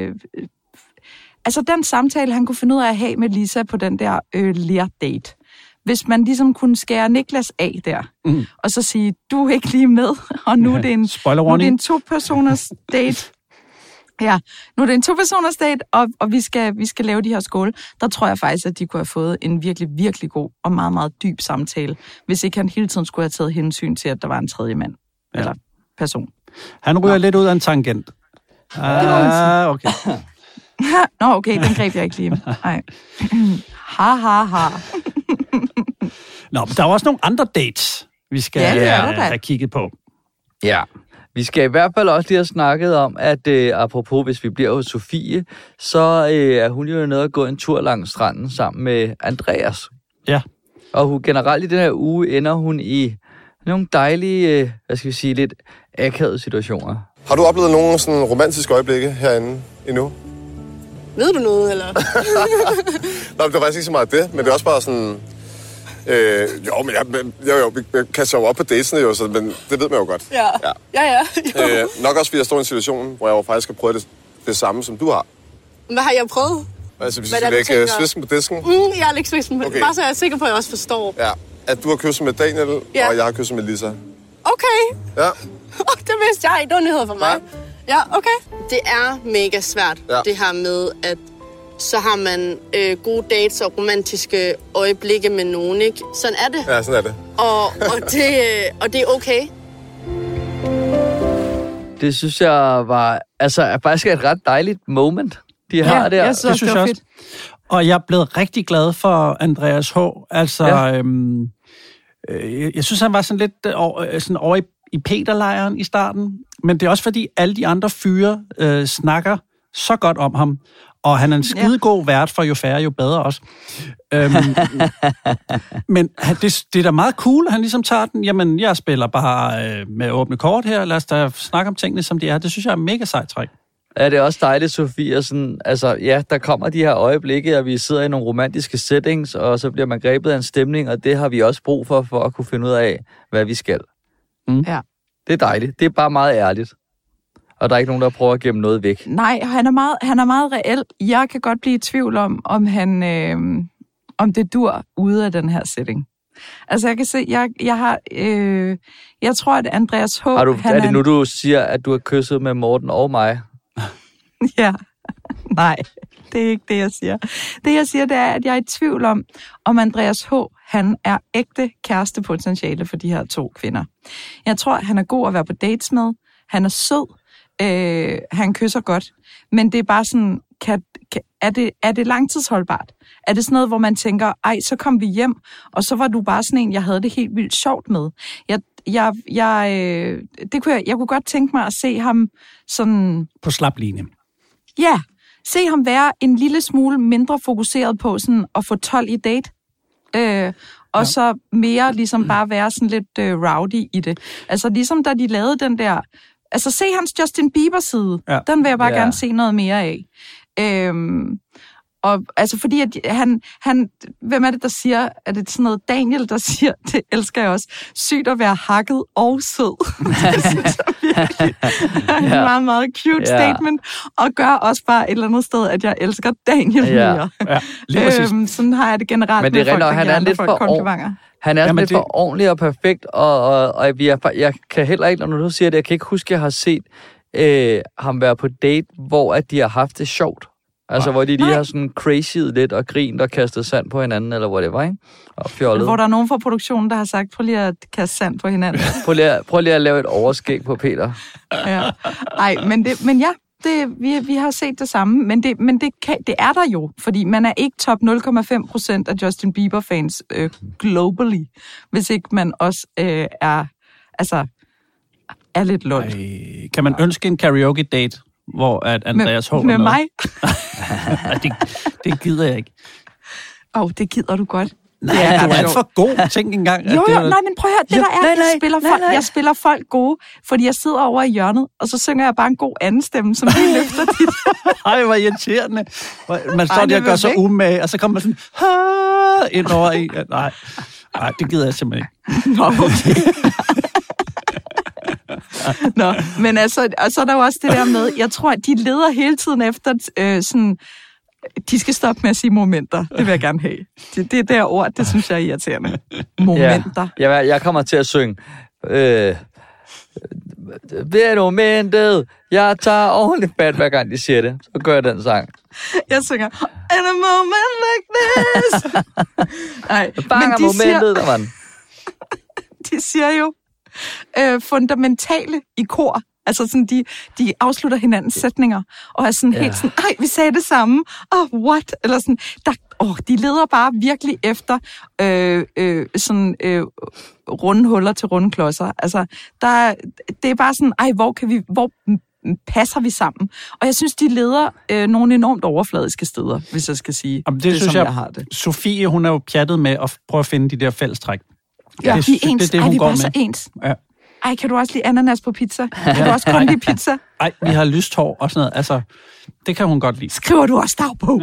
Altså den samtale, han kunne finde ud af at have med Lisa på den der ler-date. Hvis man ligesom kunne skære Niklas af der, og så sige, du er ikke lige med, og nu er det en to-personers date. Ja, nu er det en to-personers date, og vi skal lave de her skåle. Der tror jeg faktisk, at de kunne have fået en virkelig, virkelig god og meget, meget dyb samtale, hvis ikke han hele tiden skulle have taget hensyn til, at der var en tredje mand eller person. Han ryger lidt ud af en tangent. Okay. Nå, okay, den greb jeg ikke lige. Nej. Ha. Nå, men der er også nogle andre dates, vi skal have kigget på. Ja, vi skal i hvert fald også lige have snakket om, at apropos, hvis vi bliver hos Sofie, så er hun jo nede og gå en tur langs stranden sammen med Andreas. Ja. Og hun generelt i den her uge ender hun i nogle dejlige, lidt akavede situationer. Har du oplevet nogle sådan romantiske øjeblikke herinde endnu? Ved du noget, eller? Nå, det var faktisk ikke så meget det, men det er også bare sådan... jeg kaster jo op på datesene jo, men det ved man jo godt. Ja. Nok også, fordi jeg står i en situation, hvor jeg jo faktisk har prøvet det samme, som du har. Hvad har jeg prøvet? Altså, hvis du lægger svisken på disken? Jeg har lægget svisken på disken. Bare så jeg er sikker på, at jeg også forstår. Ja, at du har kysset med Daniel, og jeg har kysset med Lisa. Okay. Ja. Det vidste jeg ikke. Det var nyheder for mig. Ja, okay. Det er mega svært, det her med, at så har man gode dates og romantiske øjeblikke med nogen, ikke? Sådan er det. Ja, sådan er det. Og det er okay. Det synes jeg var faktisk et ret dejligt moment, de har der. Jeg synes det var fedt. Og jeg er blevet rigtig glad for Andreas H. Altså, jeg synes, han var sådan lidt over i Peter-lejren i starten. Men det er også fordi, alle de andre fyre snakker så godt om ham. Og han er en skidegod vært, for jo færre, jo bedre også. Men det er da meget cool, han ligesom tager den. Jamen, jeg spiller bare med åbne kort her. Lad os da snakke om tingene, som de er. Det synes jeg er mega sejt træk. Ja, det er også dejligt, Sofie. Sådan, der kommer de her øjeblikke, og vi sidder i nogle romantiske settings, og så bliver man grebet af en stemning, og det har vi også brug for at kunne finde ud af, hvad vi skal. Ja. Det er dejligt. Det er bare meget ærligt. og der er ikke nogen, der prøver at gemme noget væk. Nej, han er meget reel. Jeg kan godt blive i tvivl om om det dur ude af den her setting. Altså, jeg kan se, jeg tror, at Andreas H. Er det nu, du siger, at du har kysset med Morten og mig? Ja, nej, det er ikke det, jeg siger. Det, jeg siger, det er, at jeg er i tvivl om Andreas H., han er ægte kærestepotentiale for de her 2 kvinder. Jeg tror, han er god at være på dates med. Han er sød. Han kysser godt. Men det er bare sådan, er det langtidsholdbart? Er det sådan noget, hvor man tænker, ej, så kom vi hjem, og så var du bare sådan en, jeg havde det helt vildt sjovt med. Jeg kunne godt tænke mig at se ham sådan... På slap linje. Ja, se ham være en lille smule mindre fokuseret på sådan at få 12 i date. Og så mere ligesom bare være sådan lidt rowdy i det. Altså ligesom da de lavede den der... Altså se hans Justin Bieber-side. Ja. Den vil jeg bare gerne se noget mere af. Og altså fordi at han hvem er det, der siger, er det sådan noget Daniel, der siger, det elsker jeg også, sygt at være hakket og sød. Det synes jeg virkelig er en meget, meget cute statement, og gør også bare et eller andet sted, at jeg elsker Daniel mere. Ja, sådan har jeg det generelt. Men det er rent, han er lidt for komplimenter. Han er lidt for ordentlig og perfekt, og jeg kan heller ikke, når du siger det, jeg kan ikke huske, at jeg har set ham være på date, hvor at de har haft det sjovt. Altså, hvor de lige har sådan crazyet lidt og grint og kastet sand på hinanden, eller hvor det var, ikke? Og fjollet. Hvor der er nogen fra produktionen, der har sagt, prøv lige at kaste sand på hinanden. prøv lige at lave et overskæg på Peter. Ja. Ej, men ja, vi har set det samme, men det er der jo, fordi man er ikke top 0,5% af Justin Bieber-fans globally, hvis ikke man også er lidt lol. Kan man ønske en karaoke-date, hvor at Andreas H. Med mig? det gider jeg ikke. Det gider du godt. Nej, du er for god. Tænk engang. Nej, men prøv at høre. Jeg spiller folk gode, fordi jeg sidder over i hjørnet, og så synger jeg bare en god anden stemme, som lige løfter dit. Ej, hvor irriterende. Man står der og gør så umage, og så kommer man sådan ind over en. Nej, det gider jeg simpelthen ikke. Nå, okay. Nå, men altså, og så er der jo også det der med, jeg tror, at de leder hele tiden efter sådan, de skal stoppe med at sige momenter. Det vil jeg gerne have. Det er der ord, det synes jeg er irriterende. Momenter. Ja, jeg kommer til at synge. Det er momentet. Jeg tager ordentligt fat, hver gang de siger det. Så gør jeg den sang. Jeg synger, in a moment like this. Nej, men de momentet, der var den. De siger jo, fundamentale i kor. Altså sådan, de afslutter hinandens sætninger, og er sådan helt sådan, ej, vi sagde det samme, what? Eller sådan, de leder bare virkelig efter runde huller til runde klodser. Altså, det er bare sådan, ej, hvor passer vi sammen? Og jeg synes, de leder nogle enormt overfladiske steder, hvis jeg skal sige. Jamen, det synes jeg har det. Sofie, hun er jo pjattet med at prøve at finde de der fællestræk. Ja, de er ens. Det, vi er bare så ens. Ja. Ej, kan du også lide ananas på pizza? Kan du også kun lide pizza? Ej, vi har lyst hår og sådan noget. Altså, det kan hun godt lide. Skriver du også dagbog?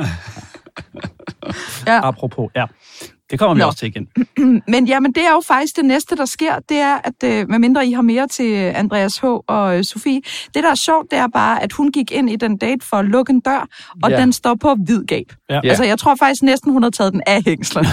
Ja. Apropos, ja. Det kommer vi også til igen. Men det er jo faktisk det næste, der sker. Det er, at medmindre I har mere til Andreas H. og Sofie, det der er sjovt, det er bare, at hun gik ind i den date for at lukke en dør, og den står på hvid gab. Ja. Altså, jeg tror faktisk næsten, hun har taget den af hængslerne.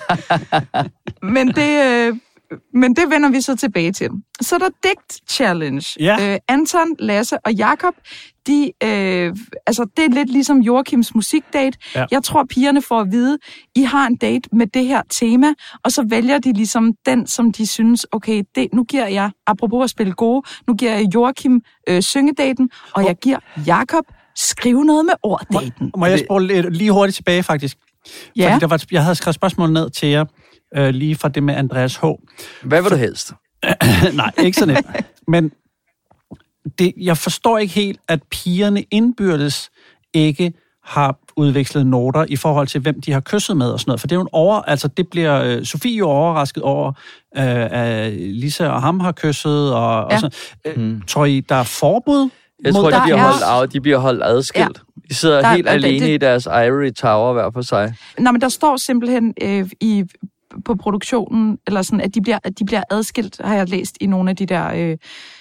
Men det vender vi så tilbage til. Så er der digt challenge. Ja. Anton, Lasse og Jakob, det er lidt ligesom Joachims musikdate. Ja. Jeg tror, pigerne får at vide, I har en date med det her tema, og så vælger de ligesom den, som de synes, okay, nu giver jeg, apropos at spille gode, nu giver jeg Joachim syngedaten, og jeg giver Jakob skrive noget med orddaten. Må jeg spole lige hurtigt tilbage, faktisk? Ja. Fordi jeg havde skrevet spørgsmål ned til jer, lige fra det med Andreas H. Hvad vil du helst? Nej, ikke sådan et. Men jeg forstår ikke helt, at pigerne indbyrdes ikke har udvekslet noter i forhold til, hvem de har kysset med og sådan noget. For det er jo det bliver Sofie jo overrasket over, at Lisa og ham har kysset og sådan. Tror I, der er forbud? Jeg tror, de bliver holdt adskilt. Ja. De sidder helt alene i deres ivory tower hver for sig. Nej, men der står simpelthen på produktionen, eller sådan, at de bliver adskilt, har jeg læst i nogle af de der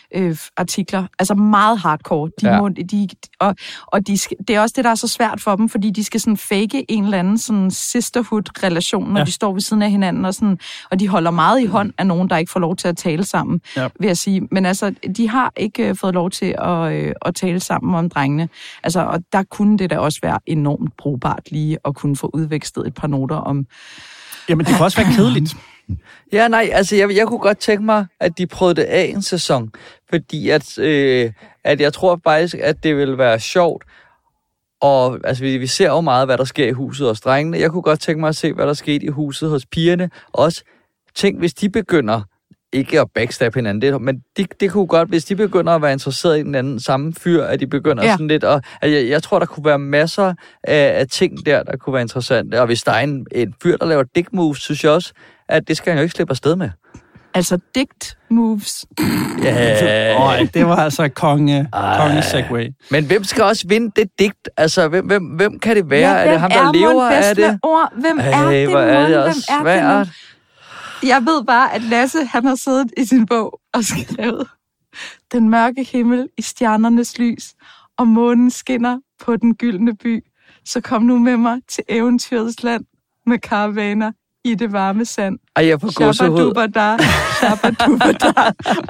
artikler. Altså meget hardcore. Det er også det, der er så svært for dem, fordi de skal sådan fake en eller anden sådan sisterhood-relation, når de står ved siden af hinanden, og de holder meget i hånd af nogen, der ikke får lov til at tale sammen, vil jeg sige. Men altså, de har ikke fået lov til at tale sammen om drengene. Altså, og der kunne det da også være enormt brugbart lige at kunne få udvekslet et par noter om... Jamen, det kan også være kedeligt. Ja, nej, altså jeg kunne godt tænke mig, at de prøvede det af en sæson, fordi at jeg tror faktisk, at det vil være sjovt, og altså vi ser jo meget, hvad der sker i huset hos drengene. Jeg kunne godt tænke mig at se, hvad der skete i huset hos pigerne. Også tænk, hvis de begynder, ikke at backstab hinanden, men det kunne godt, hvis de begynder at være interesseret i den anden samme fyr, at de begynder sådan lidt, og jeg tror, der kunne være masser af ting der kunne være interessante, og hvis der er en fyr, der laver dick moves, synes jeg også, at det skal han jo ikke slippe afsted med. Altså dick moves. Ja. Det var altså konge segway. Men hvem skal også vinde det digt? Altså, hvem kan det være? Er det ham, der lever af det? Hvem er det, hvor er det også svært? Jeg ved bare, at Lasse, han har siddet i sin bog og skrevet: Den mørke himmel i stjernernes lys, og månen skinner på den gyldne by. Så kom nu med mig til eventyrets land med karavaner i det varme sand. Ej, jeg får gåsehud. Shabba-dubba-da, shabba-dubba-da.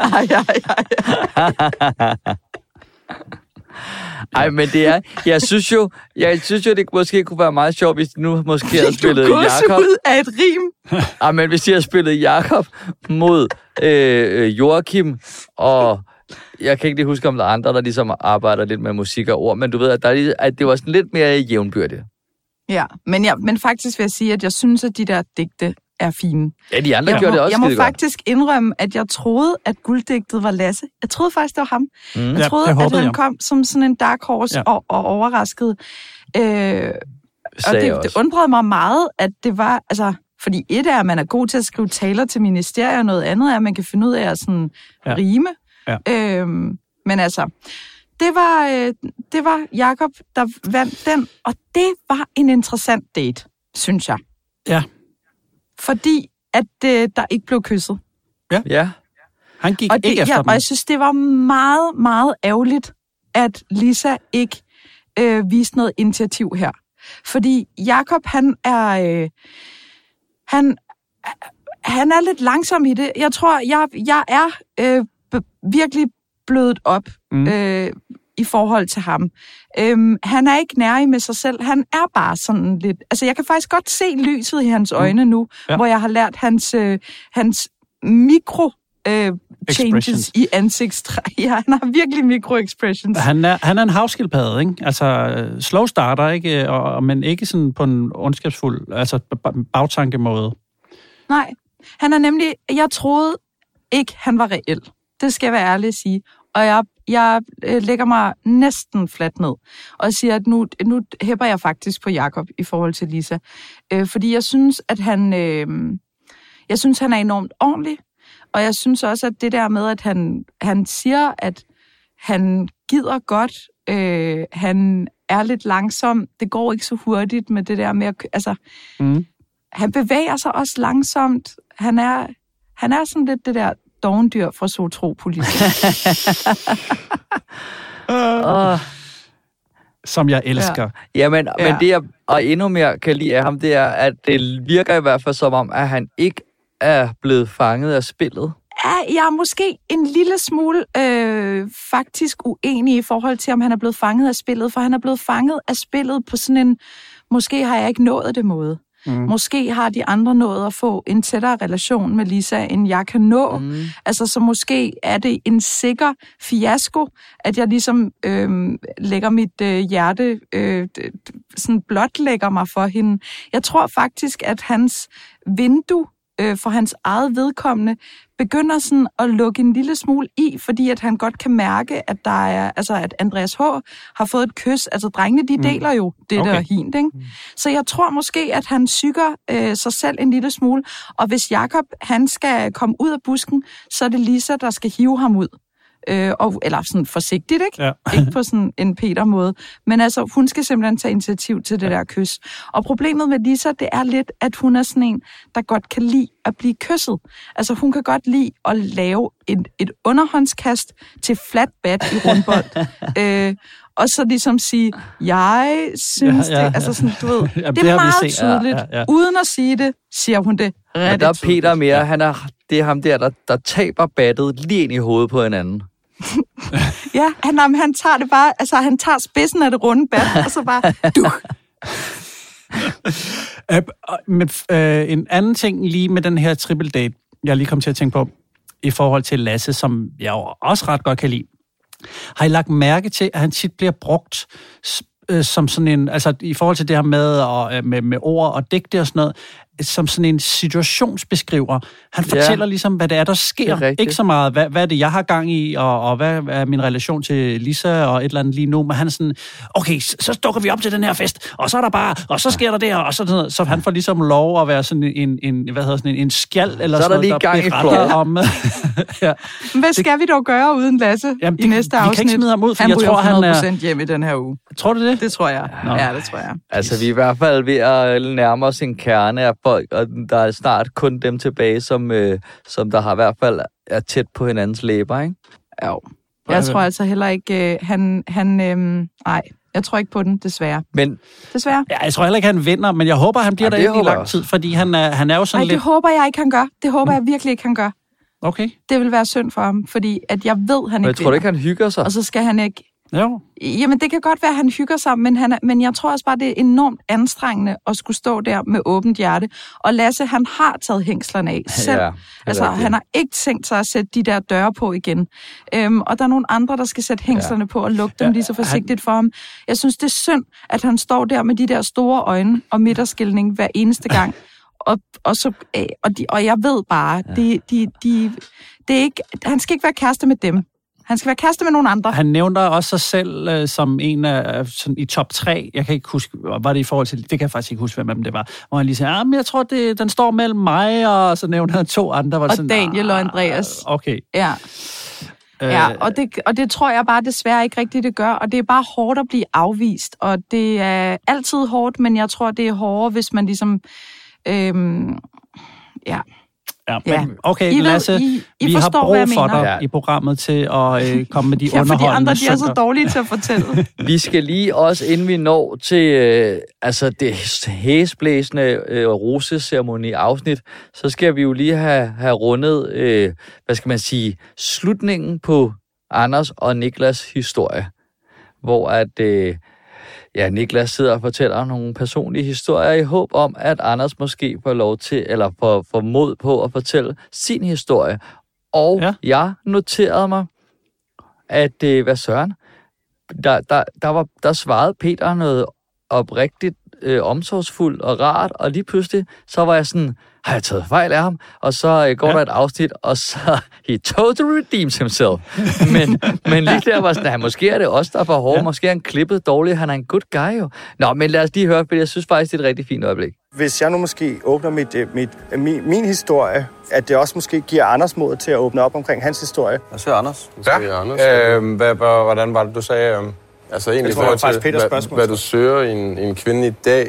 Ej, men det er... Jeg synes jo, det måske kunne være meget sjovt, hvis de nu måske havde spillet Jakob. Gåsehud af et rim. Ej, men hvis de havde spillet Jakob mod Joachim, og jeg kan ikke lige huske, om der er andre, der ligesom arbejder lidt med musik og ord, men du ved, at det var sådan lidt mere jævnbyrdigt. Ja, men faktisk vil jeg sige, at jeg synes, at de der digte er fine. Ja, de andre gjorde det også. Jeg må faktisk indrømme, at jeg troede, at gulddigtet var Lasse. Jeg troede faktisk, det var ham. Jeg troede, at han kom som sådan en dark horse og overraskede. Og det undrede mig meget, at det var... Altså, fordi et er, at man er god til at skrive taler til ministerier, og noget andet er, at man kan finde ud af at sådan rime. Ja. Men altså... Det var Jakob, der vandt den, og det var en interessant date, synes jeg. Ja. Fordi, at der ikke blev kysset. Ja. Han gik ikke efter dem. Og jeg synes, det var meget, meget ærgerligt, at Lisa ikke viste noget initiativ her. Fordi Jakob, han er lidt langsom i det. Jeg tror, jeg er virkelig blødet op i forhold til ham. Han er ikke nærig med sig selv. Han er bare sådan lidt... Altså, jeg kan faktisk godt se lyset i hans øjne nu, hvor jeg har lært hans mikro changes i ansigtstræk. Ja, han har virkelig mikro-expressions. Han er en havskildpadde, ikke? Altså, slow starter, ikke? Men ikke sådan på en ondskabsfuld, altså bagtankemåde. Nej, han er nemlig... Jeg troede ikke, han var reel. Det skal jeg være ærlig at sige. Og jeg lægger mig næsten fladt ned og siger, at nu hæpper jeg faktisk på Jakob i forhold til Lisa. Fordi jeg synes, at han er enormt ordentlig. Og jeg synes også, at det der med, at han siger, at han gider godt, han er lidt langsom, det går ikke så hurtigt med det der med at... Altså, han bevæger sig også langsomt. Han er sådan lidt det der dovendyr fra Zootropolis. Som jeg elsker. Ja. Men det jeg og endnu mere kan lide af ham, det er, at det virker i hvert fald som om, at han ikke er blevet fanget af spillet. Jeg er måske en lille smule faktisk uenig i forhold til, om han er blevet fanget af spillet, for han er blevet fanget af spillet på sådan en, måske har jeg ikke nået det måde. Måske har de andre nået at få en tættere relation med Lisa, end jeg kan nå. Altså, så måske er det en sikker fiasko, at jeg ligesom lægger mit hjerte, sådan blotlægger mig for hende. Jeg tror faktisk, at hans vindue for hans eget vedkommende begynder sådan at lukke en lille smule i, fordi at han godt kan mærke, at der er, altså at Andreas H. har fået et kys. Altså drengene, de deler jo det der hint, ikke? Så jeg tror måske, at han psyker sig selv en lille smule, og hvis Jakob, han skal komme ud af busken, så er det Lisa, der skal hive ham ud. eller sådan forsigtigt, ikke? Ja. Ikke på sådan en Peter-måde. Men altså, hun skal simpelthen tage initiativ til det der kys. Og problemet med Lisa, det er lidt, at hun er sådan en, der godt kan lide at blive kysset. Altså, hun kan godt lide at lave et underhåndskast til flat bat i rundbold. Og så ligesom sige, jeg synes det, altså sådan, du ved, Jamen, det er har vi meget set. tydeligt. Ja. Uden at sige det, siger hun det Men rigtig der er tydeligt. Peter mere, det er ham der taber battet lige ind i hovedet på hinanden. Ja, han tager det bare, altså han tager spidsen af det runde bat, og så bare, du. Men en anden ting lige med den her triple date, jeg lige kom til at tænke på, i forhold til Lasse, som jeg jo også ret godt kan lide. Har I lagt mærke til, at han tit bliver brugt som sådan en, altså i forhold til det her med ord og digte og sådan noget, som sådan en situationsbeskriver. Han fortæller ligesom, hvad det er, der sker. Det er ikke så meget, hvad er det, jeg har gang i, og hvad er min relation til Lisa og et eller andet lige nu. Men han er sådan, okay, så dukker vi op til den her fest, og så er der bare, og så sker der det her, og sådan noget. Så han får ligesom lov at være sådan en skjald, eller så sådan noget, der beretter om. Ja. Hvad skal vi dog gøre uden Lasse i næste afsnit? Vi kan ikke smide ham ud, for han jeg tror, han er 100% hjem i den her uge. Tror du det? Det tror jeg. Nå. Ja, det tror jeg. Altså, vi er i hvert fald ved at nærme os en kerne af folk, og der er snart kun dem tilbage, som der har i hvert fald er tæt på hinandens læber, ikke? Ja. Jeg tror altså heller ikke, nej, jeg tror ikke på den, desværre. Men desværre. Ja, jeg tror heller ikke, han vinder, men jeg håber, han bliver derinde i lang tid, fordi han er jo sådan lidt... Nej, det håber jeg ikke, han gør. Det håber jeg virkelig ikke, han gør. Okay. Det vil være synd for ham, fordi at jeg ved, han ikke jeg tror ikke, han hygger sig. Og så skal han ikke... Jo. Jamen, det kan godt være, at han hygger sig, men jeg tror også bare, det er enormt anstrengende at skulle stå der med åbent hjerte. Og Lasse, han har taget hængslerne af selv. Ja, altså, han har ikke tænkt sig at sætte de der døre på igen. Og der er nogle andre, der skal sætte hængslerne på og lukke dem lige så forsigtigt for ham. Jeg synes, det er synd, at han står der med de der store øjne og midterskilning hver eneste gang. Og jeg ved bare, det er ikke, han skal ikke være kæreste med dem. Han skal være kæreste med nogle andre. Han nævner også sig selv som en af sådan, i top 3. Jeg kan ikke huske, var det i forhold til... Det kan jeg faktisk ikke huske, hvem af dem det var. Hvor han lige siger, men jeg tror, den står mellem mig, og så nævner han 2 andre. Var og sådan, Daniel og Andreas. Okay. Ja. Ja, og det tror jeg bare desværre ikke rigtigt, det gør. Og det er bare hårdt at blive afvist. Og det er altid hårdt, men jeg tror, det er hårdere, hvis man ligesom... Ja, men okay, Lasse, vi har brug for dig i programmet til at komme med de underholdende for de andre, de er så dårlige til at fortælle. Vi skal lige også, inden vi når til det hæsblæsende roseceremoni-afsnit, så skal vi jo lige have rundet, slutningen på Anders og Niklas historie, hvor at... Niklas sidder og fortæller nogle personlige historier i håb om, at Anders måske får lov til, eller får mod på at fortælle sin historie. Og jeg noterede mig, at hvad søren, der svarede Peter noget oprigtigt omsorgsfuldt og rart, og lige pludselig, så var jeg sådan, har jeg taget fejl af ham? Og så går der et afsnit, og så he totally redeems himself. men lige der var sådan, måske er det os, der er for hårde, måske er han klippet dårligt, han er en good guy jo. Nå, men lad os lige høre, for jeg synes faktisk, det er et rigtig fint øjeblik. Hvis jeg nu måske åbner min historie, at det også måske giver Anders mod til at åbne op omkring hans historie. Jeg ser Anders. Hvordan var det, du sagde? Altså egentlig i forhold til, hvad du søger i en kvinde i dag.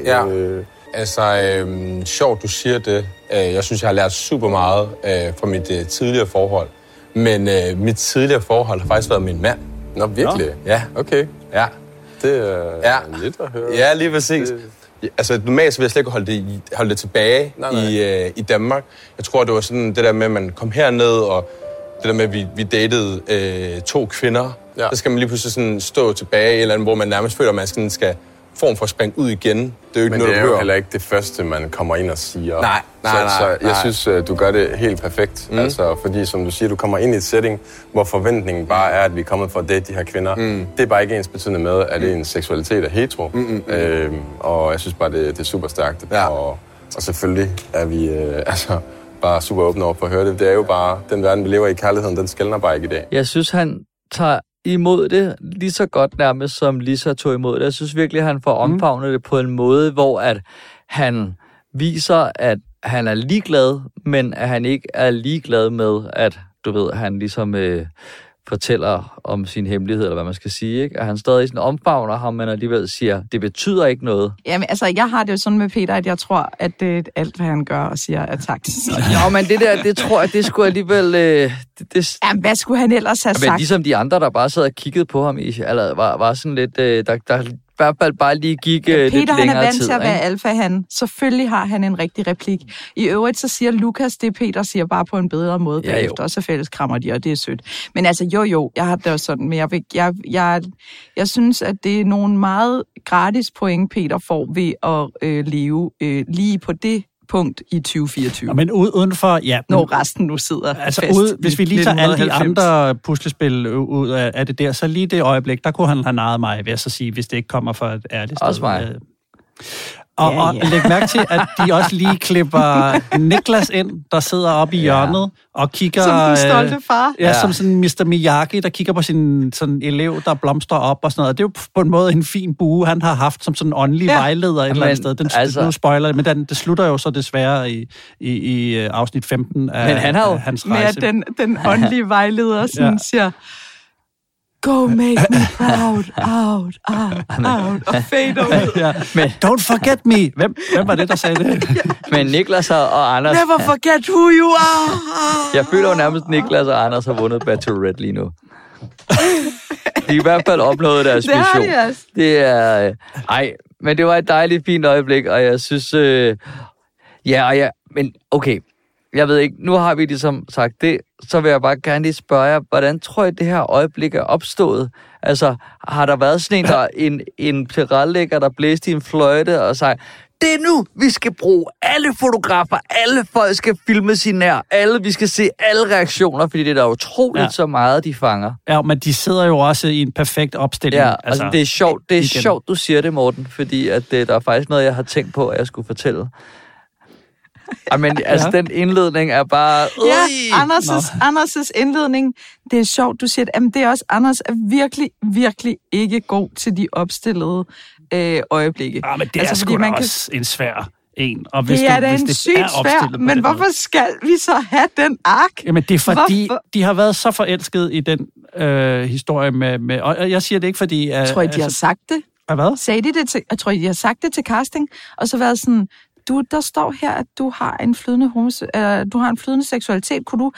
Ja. Sjovt, du siger det. Jeg synes, jeg har lært super meget fra mit tidligere forhold. Men mit tidligere forhold har faktisk været min mand. Nå, virkelig? Ja. Okay. Ja. Det er lidt at høre. Ja, lige præcis. Altså, normalt så vil jeg slet ikke holde det tilbage i Danmark. Jeg tror, det var sådan det der med, at man kom herned, og det der med, at vi datede 2 kvinder. Ja. Så skal man lige pludselig sådan stå tilbage i et eller andet, hvor man nærmest føler, at man sådan skal form for at springe ud igen. Det er jo ikke men noget, det er jo heller ikke det første, man kommer ind og siger. Nej. Så jeg synes, du gør det helt perfekt. Altså, fordi som du siger, du kommer ind i et setting, hvor forventningen bare er, at vi er kommet for at date de her kvinder. Det er bare ikke ensbetydende med, at det er en seksualitet er hetero. Og jeg synes bare, det er super stærkt. Ja. Og selvfølgelig er vi bare super åbne over for at høre det. Det er jo bare, den verden, vi lever i, kærligheden, den skelner bare ikke i dag. Jeg synes, han tager imod det lige så godt nærmest, som Lisa tog imod det. Jeg synes virkelig, at han får omfavnet det på en måde, hvor at han viser, at han er ligeglad, men at han ikke er ligeglad med, at han ligesom fortæller om sin hemmelighed, eller hvad man skal sige, ikke? At han stadig sådan omfavner ham, men alligevel siger, det betyder ikke noget. Jamen, altså, jeg har det jo sådan med Peter, at jeg tror, at alt, hvad han gør og siger, er taktisk. Jo, men det tror jeg, det skulle alligevel... Jamen, hvad skulle han ellers have sagt? Men ligesom de andre, der bare sad og kiggede på ham, eller var sådan lidt... Der i hvert fald bare lige gik lidt længere tid. Peter, han er vant til at være alfa-han. Selvfølgelig har han en rigtig replik. I øvrigt, så siger Lukas det, Peter siger bare på en bedre måde bagefter, og så fælleskrammer de, og det er sødt. Men altså, jo, jeg har det også sådan, men jeg synes, at det er nogle meget gratis point, Peter får ved at leve lige på det punkt i 2024. Men uden for... Ja, når resten nu sidder altså fast hvis vi lige tager alle de andre puslespil ud af det der, så lige det øjeblik, der kunne han have naret mig, vil jeg så sige, hvis det ikke kommer fra et ærligt sted. Også mig. Og læg mærke til, at de også lige klipper Niklas ind, der sidder oppe i hjørnet og kigger... Som den stolte far. Ja, som sådan Mr. Miyagi, der kigger på sin sådan elev, der blomstrer op og sådan noget. Det er jo på en måde en fin bue, han har haft som sådan en åndelig vejleder et eller andet sted. Nu spoiler det, men det slutter jo så desværre i afsnit 15 af hans rejse. Med den åndelige vejleder, sådan siger... Go make me proud, out, og fade ud. Ja. Men don't forget me. Hvem var det, der sagde det? Men Niklas og Anders... Never forget who you are. Jeg føler jo nærmest, at Niklas og Anders har vundet Bachelorette lige nu. De i hvert fald opnået deres mission. Det har de også. Det er... men det var et dejligt fint øjeblik, og jeg synes... men okay... Jeg ved ikke, nu har vi ligesom sagt det, så vil jeg bare gerne lige spørge jer, hvordan tror I, det her øjeblik er opstået? Altså, har der været sådan en tilrettelægger, der blæste i en fløjte og sagde, det er nu, vi skal bruge alle fotografer, alle folk skal filme sin nær, vi skal se alle reaktioner, fordi det er da utroligt så meget, de fanger. Ja, men de sidder jo også i en perfekt opstilling. Ja, altså det er sjovt, sjovt, du siger det, Morten, fordi at, der er faktisk noget, jeg har tænkt på, at jeg skulle fortælle. Men altså, den indledning er bare... Anders' indledning, det er sjovt, du siger det. Det er også, Anders er virkelig, virkelig ikke god til de opstillede øjeblikke. Ja, men det er sgu da også en svær en. Og hvis det er da en sygt svær, men hvorfor skal vi så have den ark? Jamen, det er fordi, de har været så forelsket i den historie med... Og jeg siger det ikke, fordi... Tror I, de har sagt det? Hvad? Sagde de det til... Jeg tror, de har sagt det til casting, og så været sådan... Der står her, at du har en flydende seksualitet. Kunne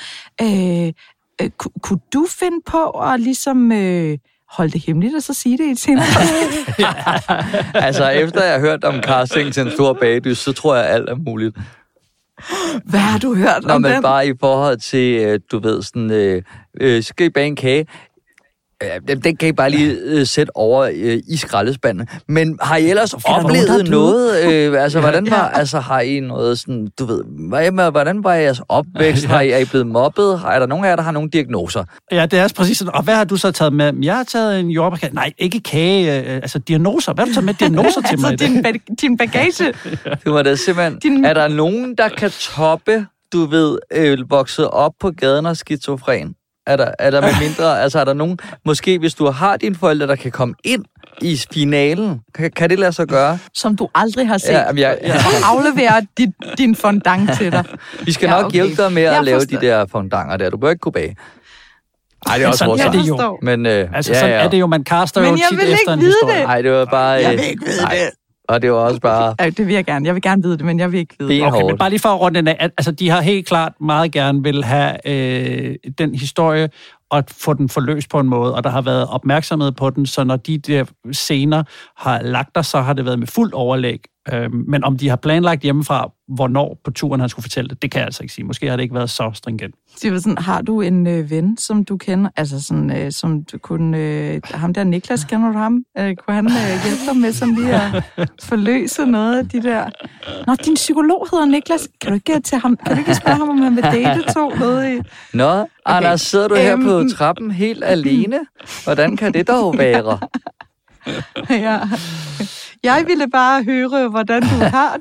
du finde på at ligesom holde det hemmeligt og så sige det i et senere? Altså, efter jeg har hørt om casting til en stor bagdys, så tror jeg, alt er muligt. Hvad har du hørt om den? Bare i forhold til, du ved, sådan, skal I bage en kage? Den kan I bare lige sætte over i skraldespanden. Men har I ellers oplevet noget? Hvordan var, har I noget sådan, du ved, hvordan var jeres opvækst? Er I blevet mobbet? Er der nogen af jer, der har nogle diagnoser? Ja, det er også præcis sådan. Og hvad har du så taget med? Jeg har taget en jordbærkage. Nej, ikke kage. Diagnoser. Hvad har du taget med diagnoser til mig? Din bagage. Det var det simpelthen. Er der nogen, der kan toppe, du ved, vokset op på gaden og skizofren? Er der med mindre, er der nogen, måske hvis du har dine forældre, der kan komme ind i finalen, kan det lade sig gøre? Som du aldrig har set, og aflevere din fondant til dig. Vi skal nok hjælpe dig med at lave de der fondanger der, du bør ikke kunne bage. Nej, det er også vores jo. Men, sådan er det jo, man kaster jo tit efter en historie. Nej, det var bare... Jeg vil ikke vide det. Og det var også bare... Det vil jeg gerne. Jeg vil gerne vide det, men jeg vil ikke vide det. Okay, men bare lige for at runde den af. Altså, de har helt klart meget gerne vil have den historie og få den forløst på en måde, og der har været opmærksomhed på den, så når de der scener har lagt der, så har det været med fuld overlæg. Men om de har planlagt hjemmefra, hvornår på turen han skulle fortælle det, det kan jeg altså ikke sige. Måske har det ikke været så stringent. Sådan, har du en ven, som du kender? Altså sådan, som du kunne... ham der Niklas, kender du ham? Kunne han hjælpe dig med sådan lige at forløse noget af de der... Nå, din psykolog hedder Niklas. Kan du ikke til ham? Kan du ikke spørge ham, om han vil date to noget i... Nå, okay. Anders, sidder du her på trappen helt alene? Hvordan kan det dog være? Ja... Jeg ville bare høre, hvordan du har det.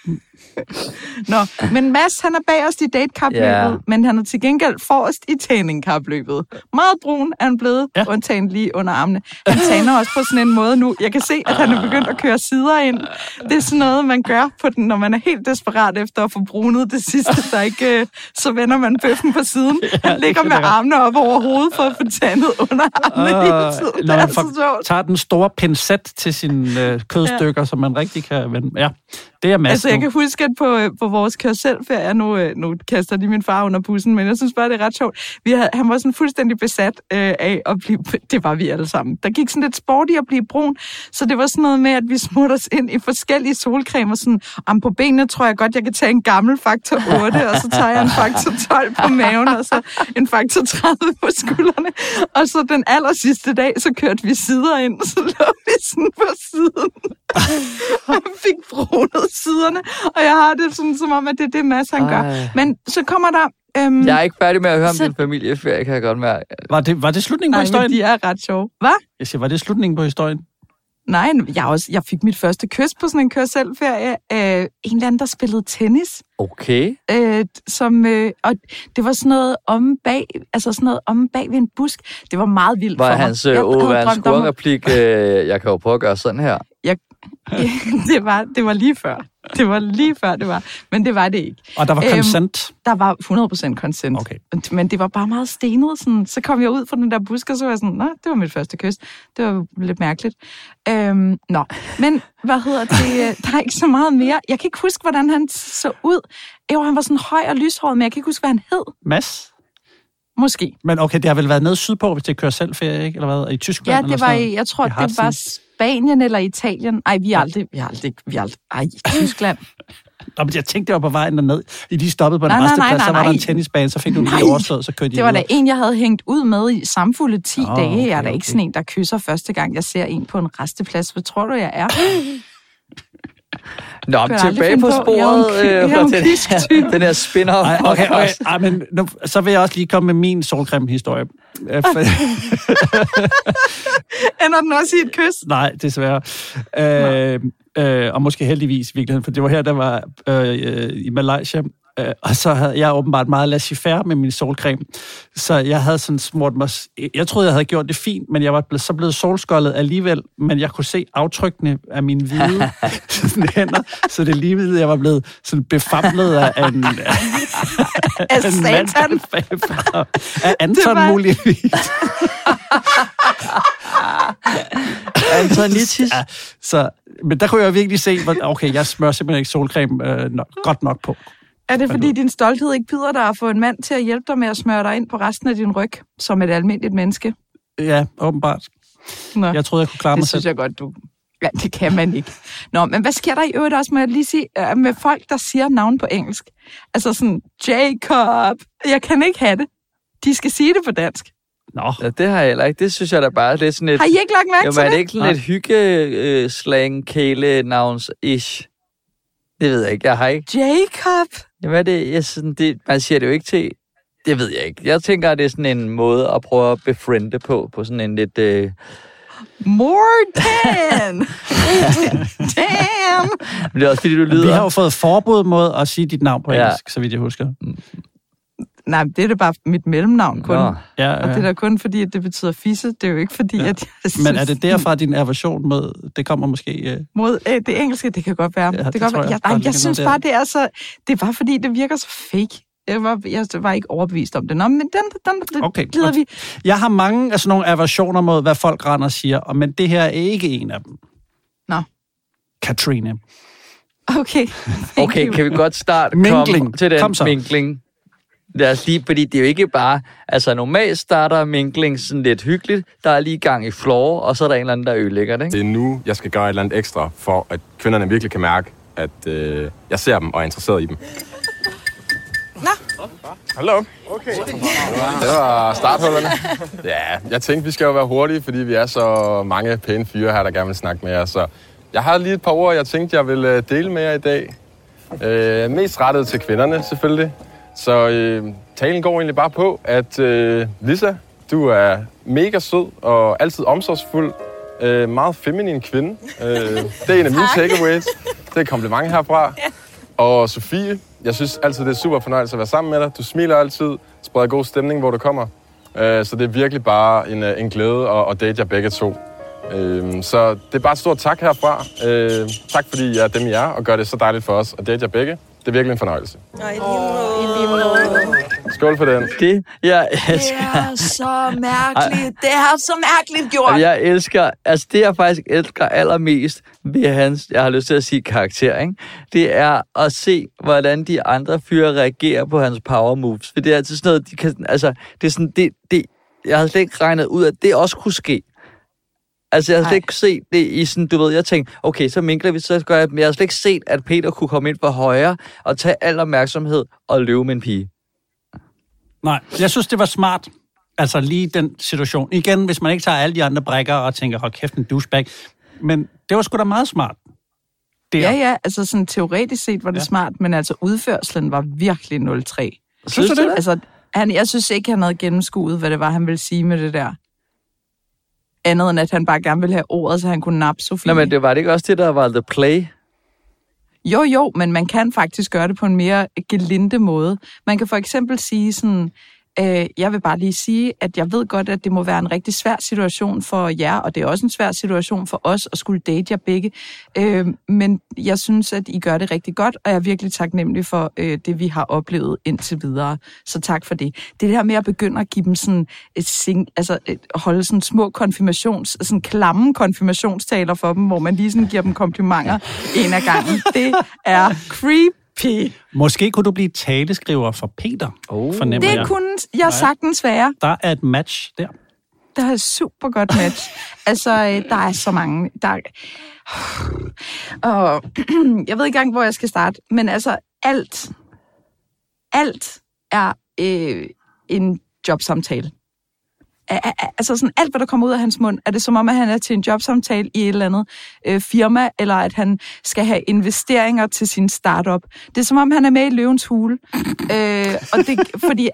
Nå, men Mads, han er bagerst i datekapløbet, men han er til gengæld forrest i taningkapløbet. Meget brun er han blevet, undtagen lige under armene. Han taner også på sådan en måde nu. Jeg kan se, at han er begyndt at køre sider ind. Det er sådan noget, man gør på den, når man er helt desperat efter at få brunet det sidste, der ikke, så vender man bøffen på siden. Han ligger med armene op over hovedet for at få tandet under armene hele tiden. Når man tager den store pincet til sine kødstykker, som man rigtig kan vende. Ja, det er Mads. Altså, jeg kan huske, at på vores kør-selv-ferie, nu kaster de min far under bussen, men jeg synes bare, det er ret sjovt. Han var sådan fuldstændig besat af at blive... Det var vi alle sammen. Der gik sådan lidt sport i at blive brun, så det var sådan noget med, at vi smurte os ind i forskellige solcremer. Sådan, på benene tror jeg godt, jeg kan tage en gammel faktor 8, og så tager jeg en faktor 12 på maven, og så en faktor 30 på skuldrene. Og så den allersidste dag, så kørte vi sider ind, så lå vi sådan på siden. Og fik brunet siderne, og jeg har det sådan, som om, at det er det, Mads han gør. Men så kommer der... jeg er ikke færdig med at høre om din familieferie, kan jeg godt mærke. Var det slutningen på historien? Nej, de er ret sjove. Hvad? Jeg siger, var det slutningen på historien? Nej, jeg fik mit første kys på sådan en kør-selv-ferie. En eller anden, der spillede tennis. Okay. Og det var sådan noget om bag ved en busk. Det var meget vildt for mig. Var hans skurreplik, jeg kan jo prøve at gøre sådan her? Det var lige før. Det var lige før, det var. Men det var det ikke. Og der var consent? Der var 100% consent. Okay. Men det var bare meget stenet. Sådan. Så kom jeg ud fra den der busk, og så var jeg sådan, det var mit første kys. Det var lidt mærkeligt. Men hvad hedder det? Der er ikke så meget mere. Jeg kan ikke huske, hvordan han så ud. Han var sådan høj og lyshåret, men jeg kan ikke huske, hvad han hed. Mads? Måske. Men okay, det har vel været nede sydpå, hvis det kører selv ferie, ikke? Eller hvad? I Tyskland? Ja, det var jeg tror, det var Spanien eller Italien. Ej, vi er aldrig. Ej, Tyskland. Nå, men jeg tænkte, det var på vejen derned. I de stoppede på en resteplads, så var der en tennisbane, så fik du lige overstået, så kørte de. Det var da en, jeg havde hængt ud med i samfulde 10 dage. Jeg er da ikke sådan en, der kysser første gang, jeg ser en på en resteplads. Hvad tror du, jeg er? Nå, tilbage på sporet den her spin-off. Okay. Men så vil jeg også lige komme med min solcreme-historie. Ender den også i et kys? Nej, desværre. Og måske heldigvis i virkeligheden, for det var her, der var i Malaysia. Og så havde jeg åbenbart meget laissez-faire med min solcreme. Så jeg havde sådan smurt mig... Jeg troede, jeg havde gjort det fint, men jeg var så blevet solskoldet alligevel. Men jeg kunne se aftrykkene af mine hvide hænder. Så det lignede, jeg var blevet sådan befamlet af en... af Satan? Af Anton muligvis. Antonitis. Ja, men der kunne jeg virkelig se, okay, jeg smører simpelthen ikke solcreme godt nok på. Er det, fordi din stolthed ikke byder dig at få en mand til at hjælpe dig med at smøre dig ind på resten af din ryg, som et almindeligt menneske? Ja, åbenbart. Nå, jeg troede, jeg kunne klare mig selv. Det synes jeg godt, du... Ja, det kan man ikke. Nå, men hvad sker der i øvrigt også, må jeg lige sige, med folk, der siger navn på engelsk? Altså sådan, Jacob. Jeg kan ikke have det. De skal sige det på dansk. Nå. Ja, det har jeg heller ikke. Det synes jeg da bare, det er sådan et... Har I ikke lagt mærke til det? Er det ikke sådan et hygge-slang, kæle-navns-ish? Det ved jeg ikke. Jeg har ikke... Jacob! Jamen er det... Man siger det jo ikke til... Det ved jeg ikke. Jeg tænker, at det er sådan en måde at prøve at befriende på sådan en lidt... Morgan! Damn! Men det er også fordi, du lyder... Vi har jo fået forbud mod at sige dit navn på engelsk, så vidt jeg husker. Nej, det er da bare mit mellemnavn kun. Ja. Og det er da kun fordi, at det betyder fisse. Det er jo ikke fordi, at jeg synes... Men er det derfra din aversion mod... Det kommer måske... Mod det engelske, det kan godt være. Ja, det kan godt være. Jeg synes bare, det er så... Det er bare fordi, det virker så fake. Jeg var ikke overbevist om det. Nå, men den glider vi. Jeg har mange af sådan nogle aversioner mod, hvad folk render og siger, men det her er ikke en af dem. Nå. Katrine. Okay, kan vi godt starte til den minkling? Lad os lige, fordi det er jo ikke bare... Altså, normalt starter minkling sådan lidt hyggeligt. Der er lige gang i floor, og så er der en eller anden, der ødelægger det, ikke? Det er nu, jeg skal gøre et eller andet ekstra, for at kvinderne virkelig kan mærke, at jeg ser dem og er interesseret i dem. Hallo. Okay. Det var starthullerne. Ja, jeg tænkte, vi skal jo være hurtige, fordi vi er så mange pæne fyre her, der gerne vil snakke med jer. Så jeg har lige et par ord, jeg tænkte, jeg ville dele med jer i dag. Mest rettet til kvinderne, selvfølgelig. Så talen går egentlig bare på, at Lisa, du er mega sød og altid omsorgsfuld. Meget feminin kvinde. Det er en af mine takeaways. Det er et kompliment herfra. Og Sofie, jeg synes altid, det er super fornøjelse at være sammen med dig. Du smiler altid, spreder god stemning, hvor du kommer. Så det er virkelig bare en glæde at date jer begge to. Så det er bare et stort tak herfra. Tak fordi I er dem, I er, og gør det så dejligt for os at date jer begge. Det er virkelig en fornøjelse. I lige måde. Skål for den. Det, jeg elsker. Det er så mærkeligt. Det er så mærkeligt gjort. Jeg elsker, altså det jeg faktisk elsker allermest ved hans, jeg har lyst til at sige karakter, ikke? Det er at se, hvordan de andre fyre reagerer på hans power moves. For det er altid sådan noget, de kan, altså, det er sådan, jeg havde slet ikke regnet ud, at det også kunne ske. Altså, jeg havde slet ikke set det i sådan, du ved, jeg tænkte, okay, så minkler vi, så gør jeg, men jeg havde slet ikke set, at Peter kunne komme ind for højre og tage al opmærksomhed og løbe med en pige. Nej, jeg synes, det var smart. Altså lige den situation. Igen, hvis man ikke tager alle de andre brækker og tænker, hold kæft, en douchebag. Men det var sgu da meget smart. Ja, altså sådan teoretisk set var det smart, men altså udførslen var virkelig 0-3. Synes du det? Altså, jeg synes ikke, han havde gennemskuet, hvad det var, han ville sige med det der. Andet end, at han bare gerne ville have ordet, så han kunne nappe Sofie. Nå, men det var det ikke også det, der var the play? Jo, men man kan faktisk gøre det på en mere gelinde måde. Man kan for eksempel sige sådan, jeg vil bare lige sige, at jeg ved godt, at det må være en rigtig svær situation for jer, og det er også en svær situation for os at skulle date jer begge. Men jeg synes, at I gør det rigtig godt, og jeg er virkelig taknemmelig for det, vi har oplevet indtil videre. Så tak for det. Det der med at begynde at give dem sådan holde sådan små sådan klamme konfirmationstaler for dem, hvor man lige sådan giver dem komplimenter en af gangen. Det er creepy. Måske kunne du blive taleskriver for Peter, fornemmer jeg. Det kunne jeg sagtens være. Der er et match der. Der er et super godt match. Altså, der er så mange. Og jeg ved ikke engang, hvor jeg skal starte, men altså, alt er en jobsamtale. Altså sådan alt, hvad der kommer ud af hans mund, er det som om, at han er til en jobsamtale i et eller andet firma, eller at han skal have investeringer til sin startup. Det er som om, han er med i Løvens Hule. Og det, fordi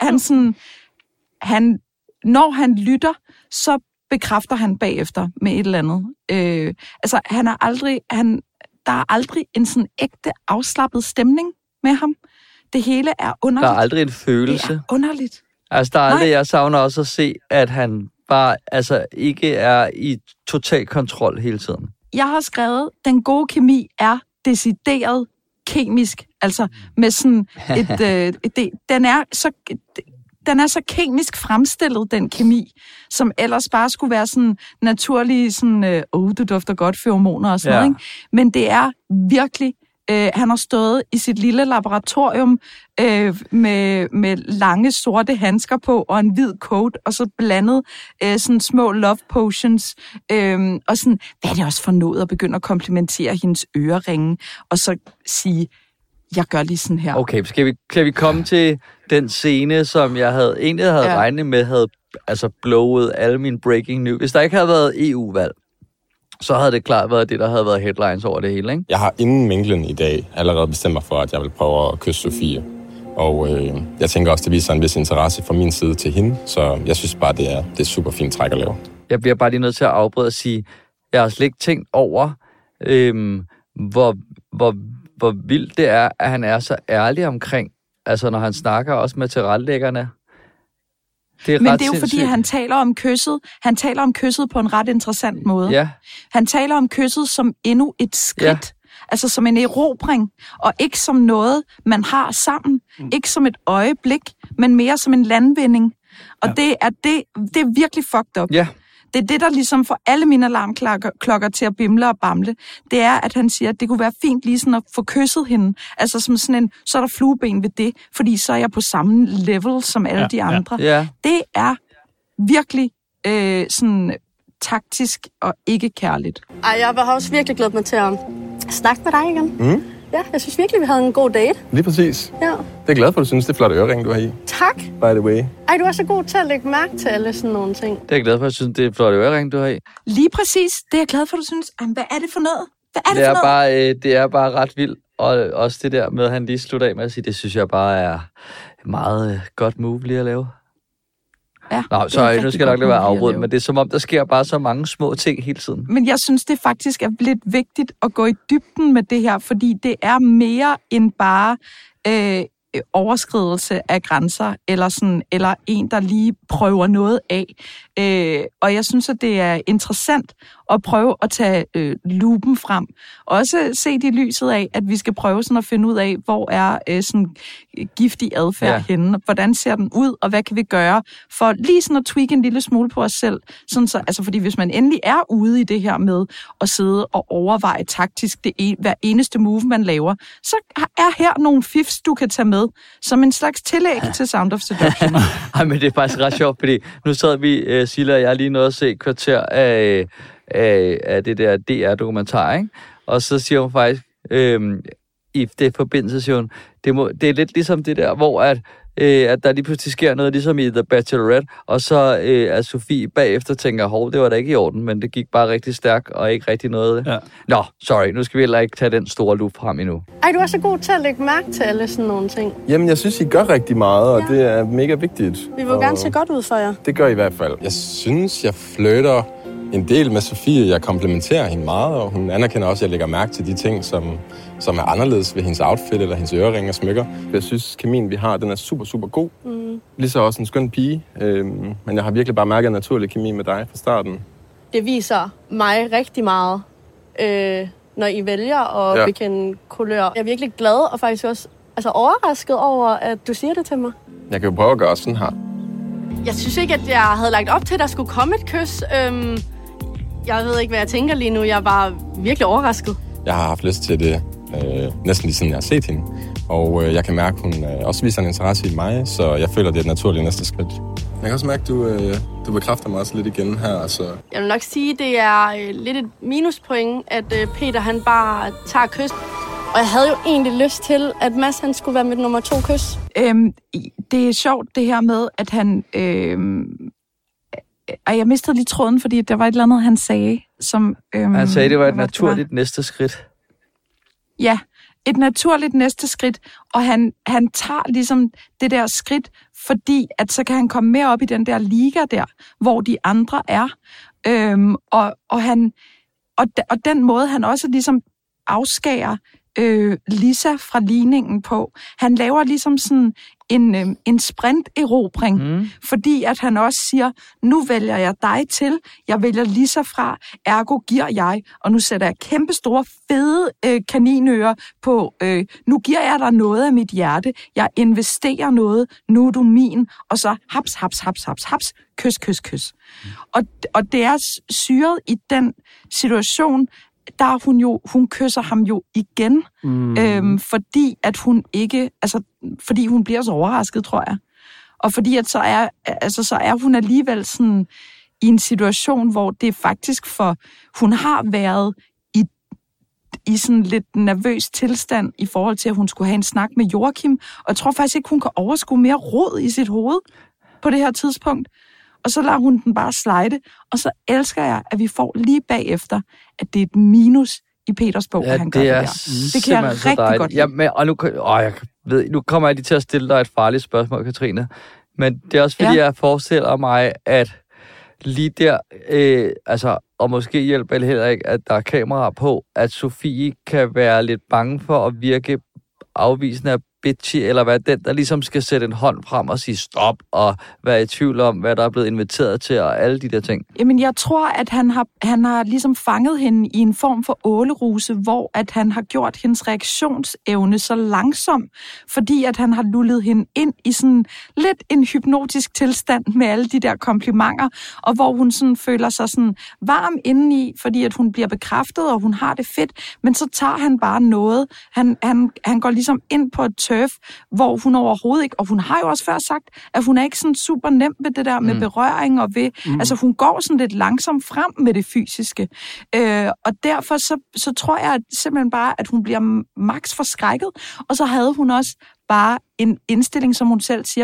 når han lytter, så bekræfter han bagefter med et eller andet. Altså, der er aldrig en sådan ægte afslappet stemning med ham. Det hele er underligt. Der er aldrig en følelse. Det er underligt. Altså, der er aldrig, jeg savner også at se, at han bare ikke er i total kontrol hele tiden. Jeg har skrevet, den gode kemi er decideret kemisk. Altså, med sådan den er så kemisk fremstillet, den kemi, som ellers bare skulle være sådan naturlige, sådan, du dufter godt, feromoner og sådan noget, ikke? Men det er virkelig. Han har stået i sit lille laboratorium med lange sorte handsker på og en hvid coat, og så blandet sådan små love potions. Og sådan, hvad er det også for noget at begynde at komplimentere hendes øreringe, og så sige, jeg gør lige sådan her. Okay, skal vi komme til den scene, som jeg havde regnet med, havde blowet alle mine breaking news. Hvis der ikke havde været EU-valg, så havde det klart været det, der havde været headlines over det hele, ikke? Jeg har inden minglen i dag allerede bestemt mig for, at jeg vil prøve at kysse Sofie. Og jeg tænker også, det viser en vis interesse fra min side til hende. Så jeg synes bare, det er super fint træk at lave. Jeg bliver bare lige nødt til at afbryde og sige, jeg har slet ikke tænkt over, hvor vildt det er, at han er så ærlig omkring, altså når han snakker også med tilrettelæggerne. Men det er jo fordi, han taler om kysset. Han taler om kysset på en ret interessant måde. Ja. Han taler om kysset som endnu et skridt. Ja. Altså som en erobring. Og ikke som noget, man har sammen. Ikke som et øjeblik, men mere som en landvinding. Og det er virkelig fucked up. Ja. Det er det, der ligesom får alle mine alarmklokker til at bimle og bamle. Det er, at han siger, at det kunne være fint lige sådan at få kysset hende. Altså som sådan en, så er der flueben ved det, fordi så er jeg på samme level som alle de andre. Ja. Det er virkelig sådan taktisk og ikke kærligt. Jeg har også virkelig glædet mig til at snakke med dig igen. Mm. Ja, jeg synes virkelig, vi havde en god date. Lige præcis. Ja. Det er glad for, at du synes, det er flotte øreringe, du har i. Tak. By the way. Du er så god til at lægge mærke til alle sådan nogle ting. Det er jeg glad for, at jeg synes, det er flotte øreringe, du har i. Lige præcis. Det er jeg glad for, at du synes. Hvad er det for noget? Det er bare ret vildt. Og også det der med, at han lige slutter af med at sige, det synes jeg bare er meget godt move lige at lave. Ja, Nå, så nu skal jeg nok lade være afbrudt, men det er som om, der sker bare så mange små ting hele tiden. Men jeg synes, det faktisk er lidt vigtigt at gå i dybden med det her, fordi det er mere end bare overskridelse af grænser, eller en, der lige prøver noget af. Og jeg synes, at det er interessant at prøve at tage lupen frem. Også set i lyset af, at vi skal prøve sådan at finde ud af, hvor er sådan giftig adfærd henne, hvordan ser den ud, og hvad kan vi gøre for lige sådan at tweake en lille smule på os selv. Sådan så, altså fordi hvis man endelig er ude i det her med at sidde og overveje taktisk hver eneste move, man laver, så er her nogle fifs, du kan tage med, som en slags tillæg til Sound of Seduction. Ej, men det er faktisk ret sjovt, fordi nu sad vi, Silla og jeg, lige nåede at se et kvarter af det der DR-dokumentar, ikke? Og så siger hun faktisk, i det forbindelse, siger hun, det er lidt ligesom det der, hvor at der lige pludselig sker noget, ligesom i The Bachelorette, og så at Sofie bagefter tænker, hov, det var da ikke i orden, men det gik bare rigtig stærkt, og ikke rigtig noget. Ja. Nå, sorry, nu skal vi heller ikke tage den store lup frem endnu. Ej, du er så god til at lægge mærke til alle sådan nogle ting. Jamen, jeg synes, I gør rigtig meget, og det er mega vigtigt. Vi vil gerne se godt ud for jer. Det gør I hvert fald. Jeg synes, jeg flytter en del med Sofie. Jeg komplementerer hende meget, og hun anerkender også, at jeg lægger mærke til de ting, som er anderledes ved hendes outfit eller hendes øreringe og smykker. Jeg synes, kemien, vi har, den er super, super god. Lige så også en skøn pige, men jeg har virkelig bare mærket en naturlig kemi med dig fra starten. Det viser mig rigtig meget, når I vælger at bekende kulør. Jeg er virkelig glad og faktisk også overrasket over, at du siger det til mig. Jeg kan jo prøve at gøre sådan her. Jeg synes ikke, at jeg havde lagt op til, at der skulle komme et kys. Jeg ved ikke, hvad jeg tænker lige nu. Jeg er bare virkelig overrasket. Jeg har haft lyst til det næsten lige siden jeg har set hende. Og jeg kan mærke, at hun også viser en interesse i mig, så jeg føler, det er et naturligt næste skridt. Jeg kan også mærke, at du bekræfter mig også lidt igen her. Så. Jeg vil nok sige, at det er lidt et minuspoint, at Peter han bare tager kys. Og jeg havde jo egentlig lyst til, at Mads han skulle være mit nummer 2 kys. Det er sjovt det her med, at han... jeg mistede lige tråden, fordi der var et eller andet, han sagde, som... Han sagde, det var et naturligt næste skridt. Ja, et naturligt næste skridt, og han tager ligesom det der skridt, fordi at så kan han komme mere op i den der liga der, hvor de andre er. Og den måde, han også ligesom afskærer Lisa fra ligningen på. Han laver ligesom sådan en sprint-erobring, fordi at han også siger, nu vælger jeg dig til, jeg vælger Lisa fra, ergo giver jeg, og nu sætter jeg kæmpe store, fede kaninører på, nu giver jeg dig noget af mit hjerte, jeg investerer noget, nu er du min, og så haps, haps, haps, haps, haps, kys, kys, kys. Og det er syret i den situation, der hun kysser ham jo igen, fordi at hun ikke, fordi hun bliver så overrasket, tror jeg. Og fordi at så er hun alligevel sådan i en situation, hvor det er faktisk hun har været i sådan lidt nervøs tilstand i forhold til, at hun skulle have en snak med Joachim, og jeg tror faktisk ikke, hun kan overskue mere rod i sit hoved på det her tidspunkt. Og så lader hun den bare slide, og så elsker jeg, at vi får lige bagefter, at det er et minus i Peters bog, at han gør det der. Det kan jeg rigtig dejligt. Godt lide. Ja, men, og nu kommer jeg lige til at stille dig et farligt spørgsmål, Katrine. Men det er også fordi, jeg forestiller mig, at lige der, og måske hjælper det heller ikke, at der er kameraer på, at Sofie kan være lidt bange for at virke afvisende af bitchy, eller hvad den, der ligesom skal sætte en hånd frem og sige stop, og være i tvivl om, hvad der er blevet inviteret til, og alle de der ting. Jamen, jeg tror, at han har ligesom fanget hende i en form for åleruse, hvor at han har gjort hendes reaktionsevne så langsom, fordi at han har lullet hende ind i sådan lidt en hypnotisk tilstand med alle de der komplimenter, og hvor hun sådan føler sig sådan varm indeni, fordi at hun bliver bekræftet, og hun har det fedt, men så tager han bare noget. Han går ligesom ind på et turf, hvor hun overhovedet ikke, og hun har jo også før sagt, at hun er ikke sådan super nem ved det der med berøring, og altså hun går sådan lidt langsomt frem med det fysiske. Og derfor så tror jeg at simpelthen bare, at hun bliver max forskrækket, og så havde hun også bare en indstilling, som hun selv siger på,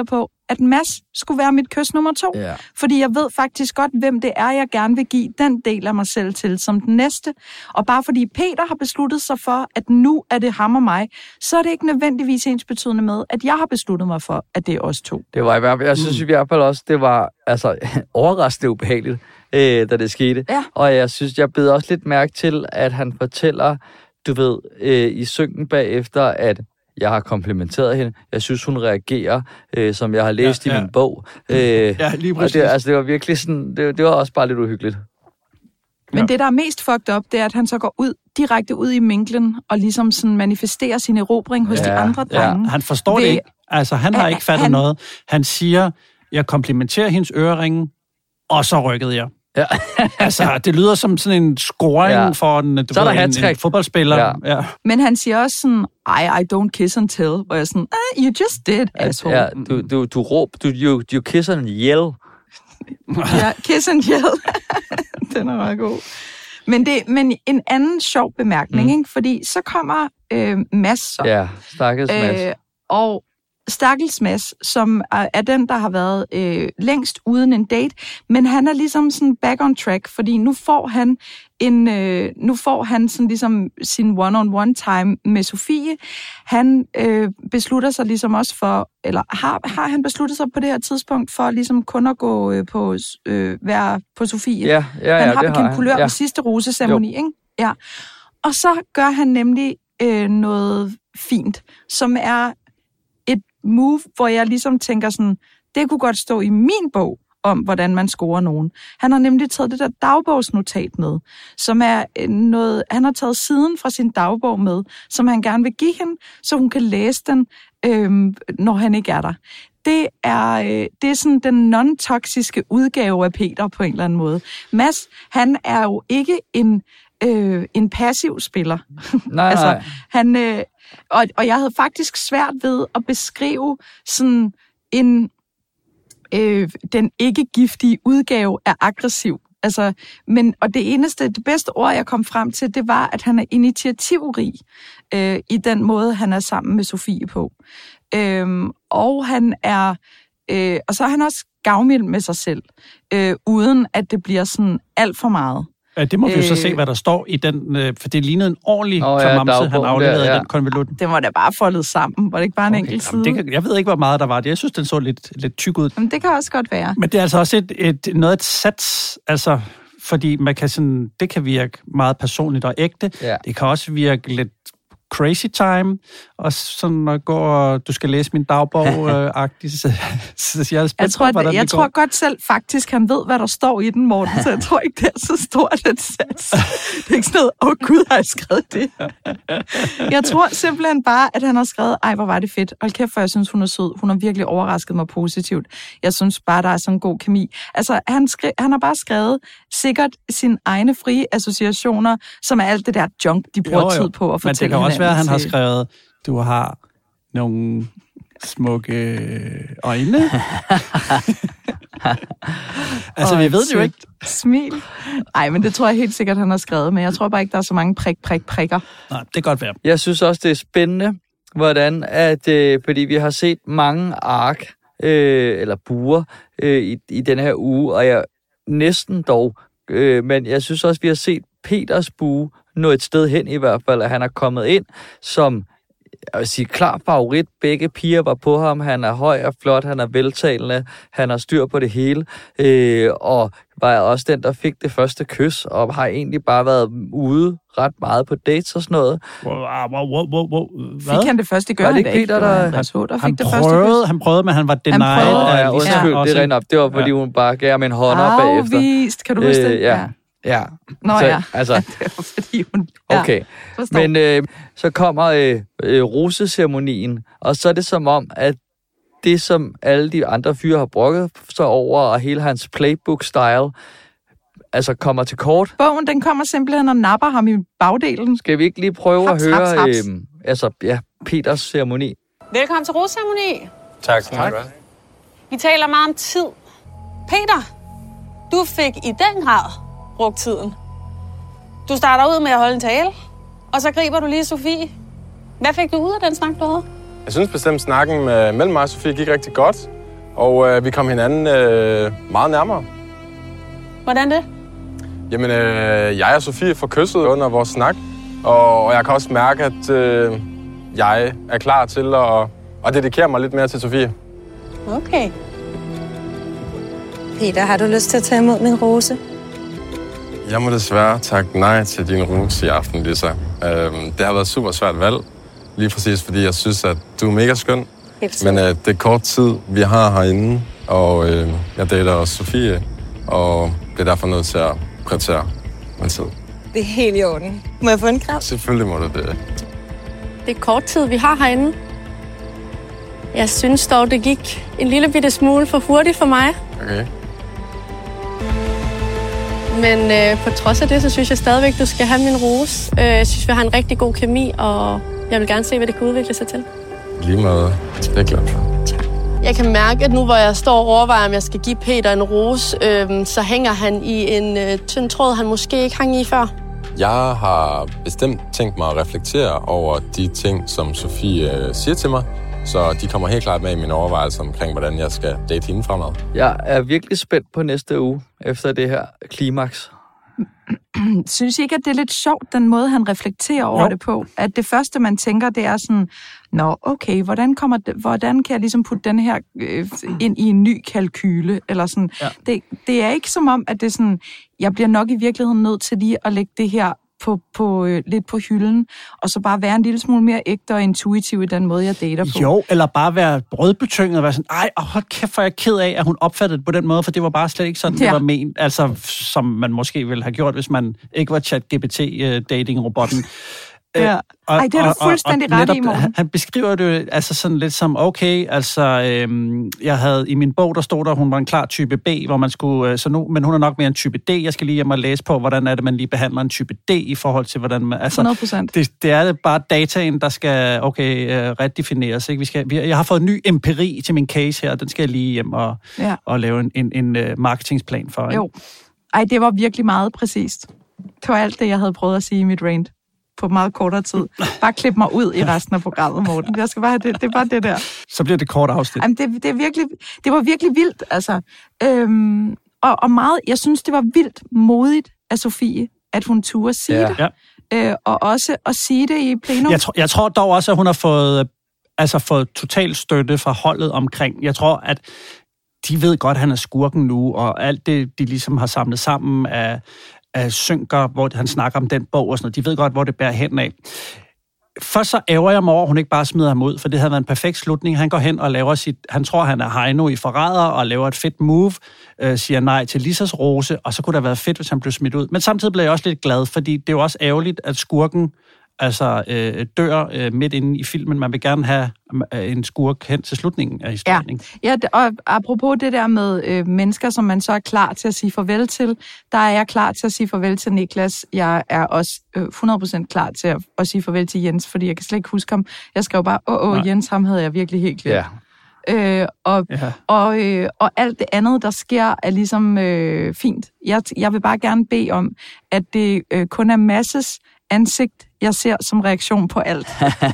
at Mads skulle være mit kys nummer 2. Ja. Fordi jeg ved faktisk godt, hvem det er, jeg gerne vil give den del af mig selv til som den næste. Og bare fordi Peter har besluttet sig for, at nu er det ham og mig, så er det ikke nødvendigvis ensbetydende med, at jeg har besluttet mig for, at det er os 2. Det var i hvert fald, jeg synes i hvert fald også, det var altså overraskende ubehageligt, da det skete. Ja. Og jeg synes, jeg bed også lidt mærke til, at han fortæller, du ved, i synken bagefter, at jeg har komplimenteret hende. Jeg synes, hun reagerer, som jeg har læst i min bog. Ja, lige præcis. Det var virkelig sådan, det var også bare lidt uhyggeligt. Men det, der er mest fucked up, det er, at han så går direkte ud i minklen og ligesom sådan manifesterer sin erobring hos de andre drenge. Ja. Han forstår det ikke. Altså, han har ikke fattet noget. Han siger, jeg komplimenterer hendes øreringe, og så rykkede jeg. Ja. Altså, det lyder som sådan en scoring for en fodboldspiller. Ja. Men han siger også sådan, I don't kiss and tell, hvor jeg sådan, you just did, asshole. Ja, du råb, you kiss and yell. Ja, kiss and yell. Den er meget god. Men en anden sjov bemærkning, ikke? Fordi så kommer Mads. Ja, stakkels Mads. Og stakkels Mads, som er den, der har været længst uden en date, men han er ligesom sådan back on track, fordi nu får han sådan ligesom sin one-on-one time med Sofie. Han beslutter sig ligesom også for, eller har han besluttet sig på det her tidspunkt for ligesom kun at gå være på Sofie? Ja, han har bekendt kulør med med sidste roseceremoni, ikke? Ja. Og så gør han nemlig noget fint, som er et move, hvor jeg ligesom tænker sådan, det kunne godt stå i min bog om, hvordan man scorer nogen. Han har nemlig taget det der dagbogsnotat med, som er noget, han har taget siden fra sin dagbog med, som han gerne vil give hende, så hun kan læse den, når han ikke er der. Det er sådan den non-toksiske udgave af Peter på en eller anden måde. Mads, han er jo ikke en passiv spiller. Nej, altså, nej. Han, og jeg havde faktisk svært ved at beskrive sådan den ikke-giftige udgave af aggressiv. Altså, og det bedste ord, jeg kom frem til, det var, at han er initiativrig i den måde, han er sammen med Sofie på. Og han er, og så er han også gavmild med sig selv, uden at det bliver sådan alt for meget. Ja, det må vi jo så se, hvad der står i den, for det lignede en ordentlig klamamse, han afleverede den konvolut. Det var da bare foldet sammen, var det ikke bare en enkelt side? Jeg ved ikke, hvor meget der var det. Jeg synes, den så lidt tyk ud. Jamen, det kan også godt være. Men det er altså også et sats, altså, fordi man kan sådan, det kan virke meget personligt og ægte. Ja. Det kan også virke lidt crazy time, og sådan at gå og du skal læse min dagbog-agtigt. Så jeg tror godt selv faktisk, han ved, hvad der står i den, Morten, så jeg tror ikke, det er så stort et sats. Det er ikke sådan noget, Gud, har jeg skrevet det? Jeg tror simpelthen bare, at han har skrevet, hvor var det fedt. Hold kæft, for jeg synes, hun er sød. Hun har virkelig overrasket mig positivt. Jeg synes bare, der er sådan en god kemi. Altså, han har bare skrevet sikkert sine egne frie associationer, som er alt det der junk, de bruger tid på at fortælle. Men det kan også være, at han har skrevet, du har nogle smukke øjne. Altså, vi ved det jo ikke. Smil. Ej, men det tror jeg helt sikkert, han har skrevet, men jeg tror bare ikke, der er så mange prikker. Nej, det kan godt være. Jeg synes også, det er spændende, hvordan fordi vi har set mange ark, eller buer, i den her uge, og jeg næsten dog, men jeg synes også, vi har set Peters bue nå et sted hen i hvert fald, at han er kommet ind som, jeg vil sige, klar favorit. Begge piger var på ham. Han er høj og flot, han er veltalende, han har styr på det hele, og var også den, der fik det første kys, og har egentlig bare været ude ret meget på dates og sådan noget. Fik han det første? Gør han det ikke? Peter, han prøvede, men han var denied. Undskyld, det er rent op. Det var, fordi hun bare gav ham en hånd op bagefter. Afvist, kan du huske det? Ja. Nå så, ja, altså, det var fordi hun... Ja, okay, men så kommer roseceremonien, og så er det som om, at det, som alle de andre fyre har brokket sig over, og hele hans playbook-style, altså kommer til kort. Bogen, den kommer simpelthen og napper ham i bagdelen. Skal vi ikke lige prøve at høre Peters ceremoni? Velkommen til roseceremoni. Tak. Vi taler meget om tid. Peter, du fik i den grad brugt tiden. Du starter ud med at holde en tale, og så griber du lige Sofie. Hvad fik du ud af den snak, du havde? Jeg synes bestemt, snakken mellem mig og Sofie gik rigtig godt. Og vi kom hinanden meget nærmere. Hvordan det? Jamen, jeg og Sofie får kysset under vores snak, og jeg kan også mærke, at jeg er klar til at dedikere mig lidt mere til Sofie. Okay. Peter, har du lyst til at tage imod min rose? Jeg må desværre takke nej til din rose i aften, Lisa. Det har været et super svært valg, lige præcis fordi jeg synes, at du er mega skøn. Men det er kort tid, vi har herinde, og jeg dater også Sofie, og bliver derfor nødt til at prioritere min tid. Det er helt i orden. Må jeg få en kram? Selvfølgelig må du det. Det er kort tid, vi har herinde. Jeg synes dog, det gik en lille bitte smule for hurtigt for mig. Okay. Men på trods af det, så synes jeg stadigvæk, du skal have min rose. Jeg synes, vi har en rigtig god kemi, og jeg vil gerne se, hvad det kan udvikle sig til. Lige meget. Det er klart. Jeg kan mærke, at nu hvor jeg står og overvejer, om jeg skal give Peter en rose, så hænger han i en tynd tråd, han måske ikke hang i før. Jeg har bestemt tænkt mig at reflektere over de ting, som Sofie siger til mig, så de kommer helt klart med i mine overvejelser omkring, hvordan jeg skal date hende fremad. Jeg er virkelig spændt på næste uge, efter det her klimaks. Synes I ikke, at det er lidt sjovt, den måde, han reflekterer over det på? At det første, man tænker, det er sådan, nå, okay, hvordan kan jeg ligesom putte den her ind i en ny kalkyle? Eller sådan. Ja. Det er ikke som om, at det er sådan, jeg bliver nok i virkeligheden nødt til lige at lægge det her lidt på hylden, og så bare være en lille smule mere ægte og intuitiv i den måde, jeg dater på. Jo, eller bare være brødbetynget og være sådan, hold kæft, for jeg er ked af, at hun opfattede det på den måde, for det var bare slet ikke sådan, det var ment. Altså, som man måske ville have gjort, hvis man ikke var ChatGPT-dating-robotten. Ja. Ej, det er du fuldstændig ret i, Morten. Han beskriver det altså sådan lidt som, okay, altså, jeg havde i min bog, der stod der, hun var en klar type B, hvor man skulle, men hun er nok mere en type D. Jeg skal lige hjem og læse på, hvordan er det, man lige behandler en type D i forhold til, hvordan man... Altså, 100%. Det er bare dataen, der skal, redefineres, ikke? Jeg har fået en ny empiri til min case her, den skal jeg lige hjem og lave en marketingsplan for. Ikke? Jo. Ej, det var virkelig meget præcist. Det var alt det, jeg havde prøvet at sige i mit rant på meget kortere tid. Bare klip mig ud i resten af programmet, Morten. Jeg skal bare have det. Det er bare det der. Så bliver det kort afsnit. Jamen, det var virkelig vildt, altså. Og meget, jeg synes, det var vildt modigt af Sofie, at hun turde sige det. Ja. Og også at sige det i plenum. Jeg tror dog også, at hun har fået total støtte fra holdet omkring. Jeg tror, at de ved godt, at han er skurken nu, og alt det, de ligesom har samlet sammen af synker, hvor han snakker om den bog og sådan noget. De ved godt, hvor det bærer hen af. Først så ærger jeg mig over, at hun ikke bare smider ham ud, for det havde været en perfekt slutning. Han går hen og laver han tror, han er Heino i Forræder, og laver et fedt move, siger nej til Lisas rose, og så kunne det have været fedt, hvis han blev smidt ud. Men samtidig blev jeg også lidt glad, fordi det er jo også ærgerligt, at skurken dør midt inde i filmen. Man vil gerne have en skurk hen til slutningen af historien. Ja, og apropos det der med mennesker, som man så er klar til at sige farvel til, der er jeg klar til at sige farvel til Niklas. Jeg er også 100% klar til at sige farvel til Jens, fordi jeg kan slet ikke huske ham. Jeg skrev bare, Jens, ham havde jeg virkelig helt glemt. Ja. Og alt det andet, der sker, er ligesom fint. Jeg vil bare gerne bede om, at det kun er Masses ansigt, jeg ser som reaktion på alt.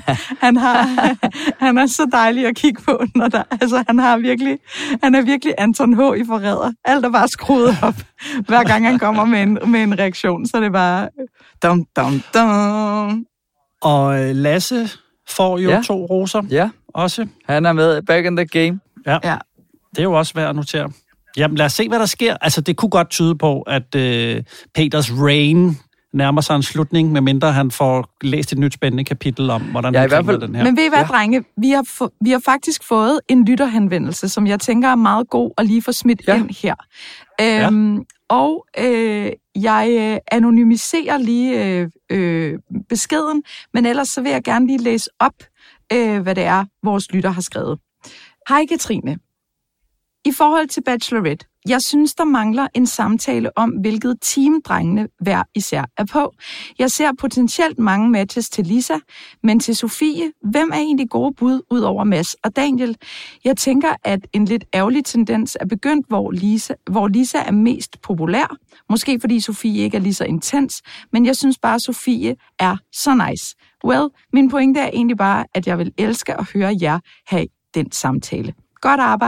Han er så dejlig at kigge på, når der, altså han er virkelig Anton H. i Forræder. Alt er bare skruet op, hver gang han kommer med en reaktion, så det er bare dum, dum, dum. Og Lasse får jo 2 roser. Ja. Også. Han er med back in the game. Ja. Det er jo også værd at notere. Jamen lad os se, hvad der sker. Altså det kunne godt tyde på, at Peters reign nærmer sig en slutning, medmindre han får læst et nyt spændende kapitel om, hvordan han tænker den her. Men ved I hvad, drenge? Vi har faktisk fået en lytterhenvendelse, som jeg tænker er meget god at lige få smidt ind her. Og jeg anonymiserer lige beskeden, men ellers så vil jeg gerne lige læse op, hvad det er, vores lytter har skrevet. Hej Katrine. I forhold til Bachelorette, jeg synes, der mangler en samtale om, hvilket team drengene hver især er på. Jeg ser potentielt mange matches til Lisa, men til Sofie, hvem er egentlig gode bud ud over Mads og Daniel? Jeg tænker, at en lidt ærgerlig tendens er begyndt, hvor Lisa er mest populær. Måske fordi Sofie ikke er lige så intens, men jeg synes bare, at Sofie er så nice. Well, min pointe er egentlig bare, at jeg vil elske at høre jer have den samtale. Godt arbejde.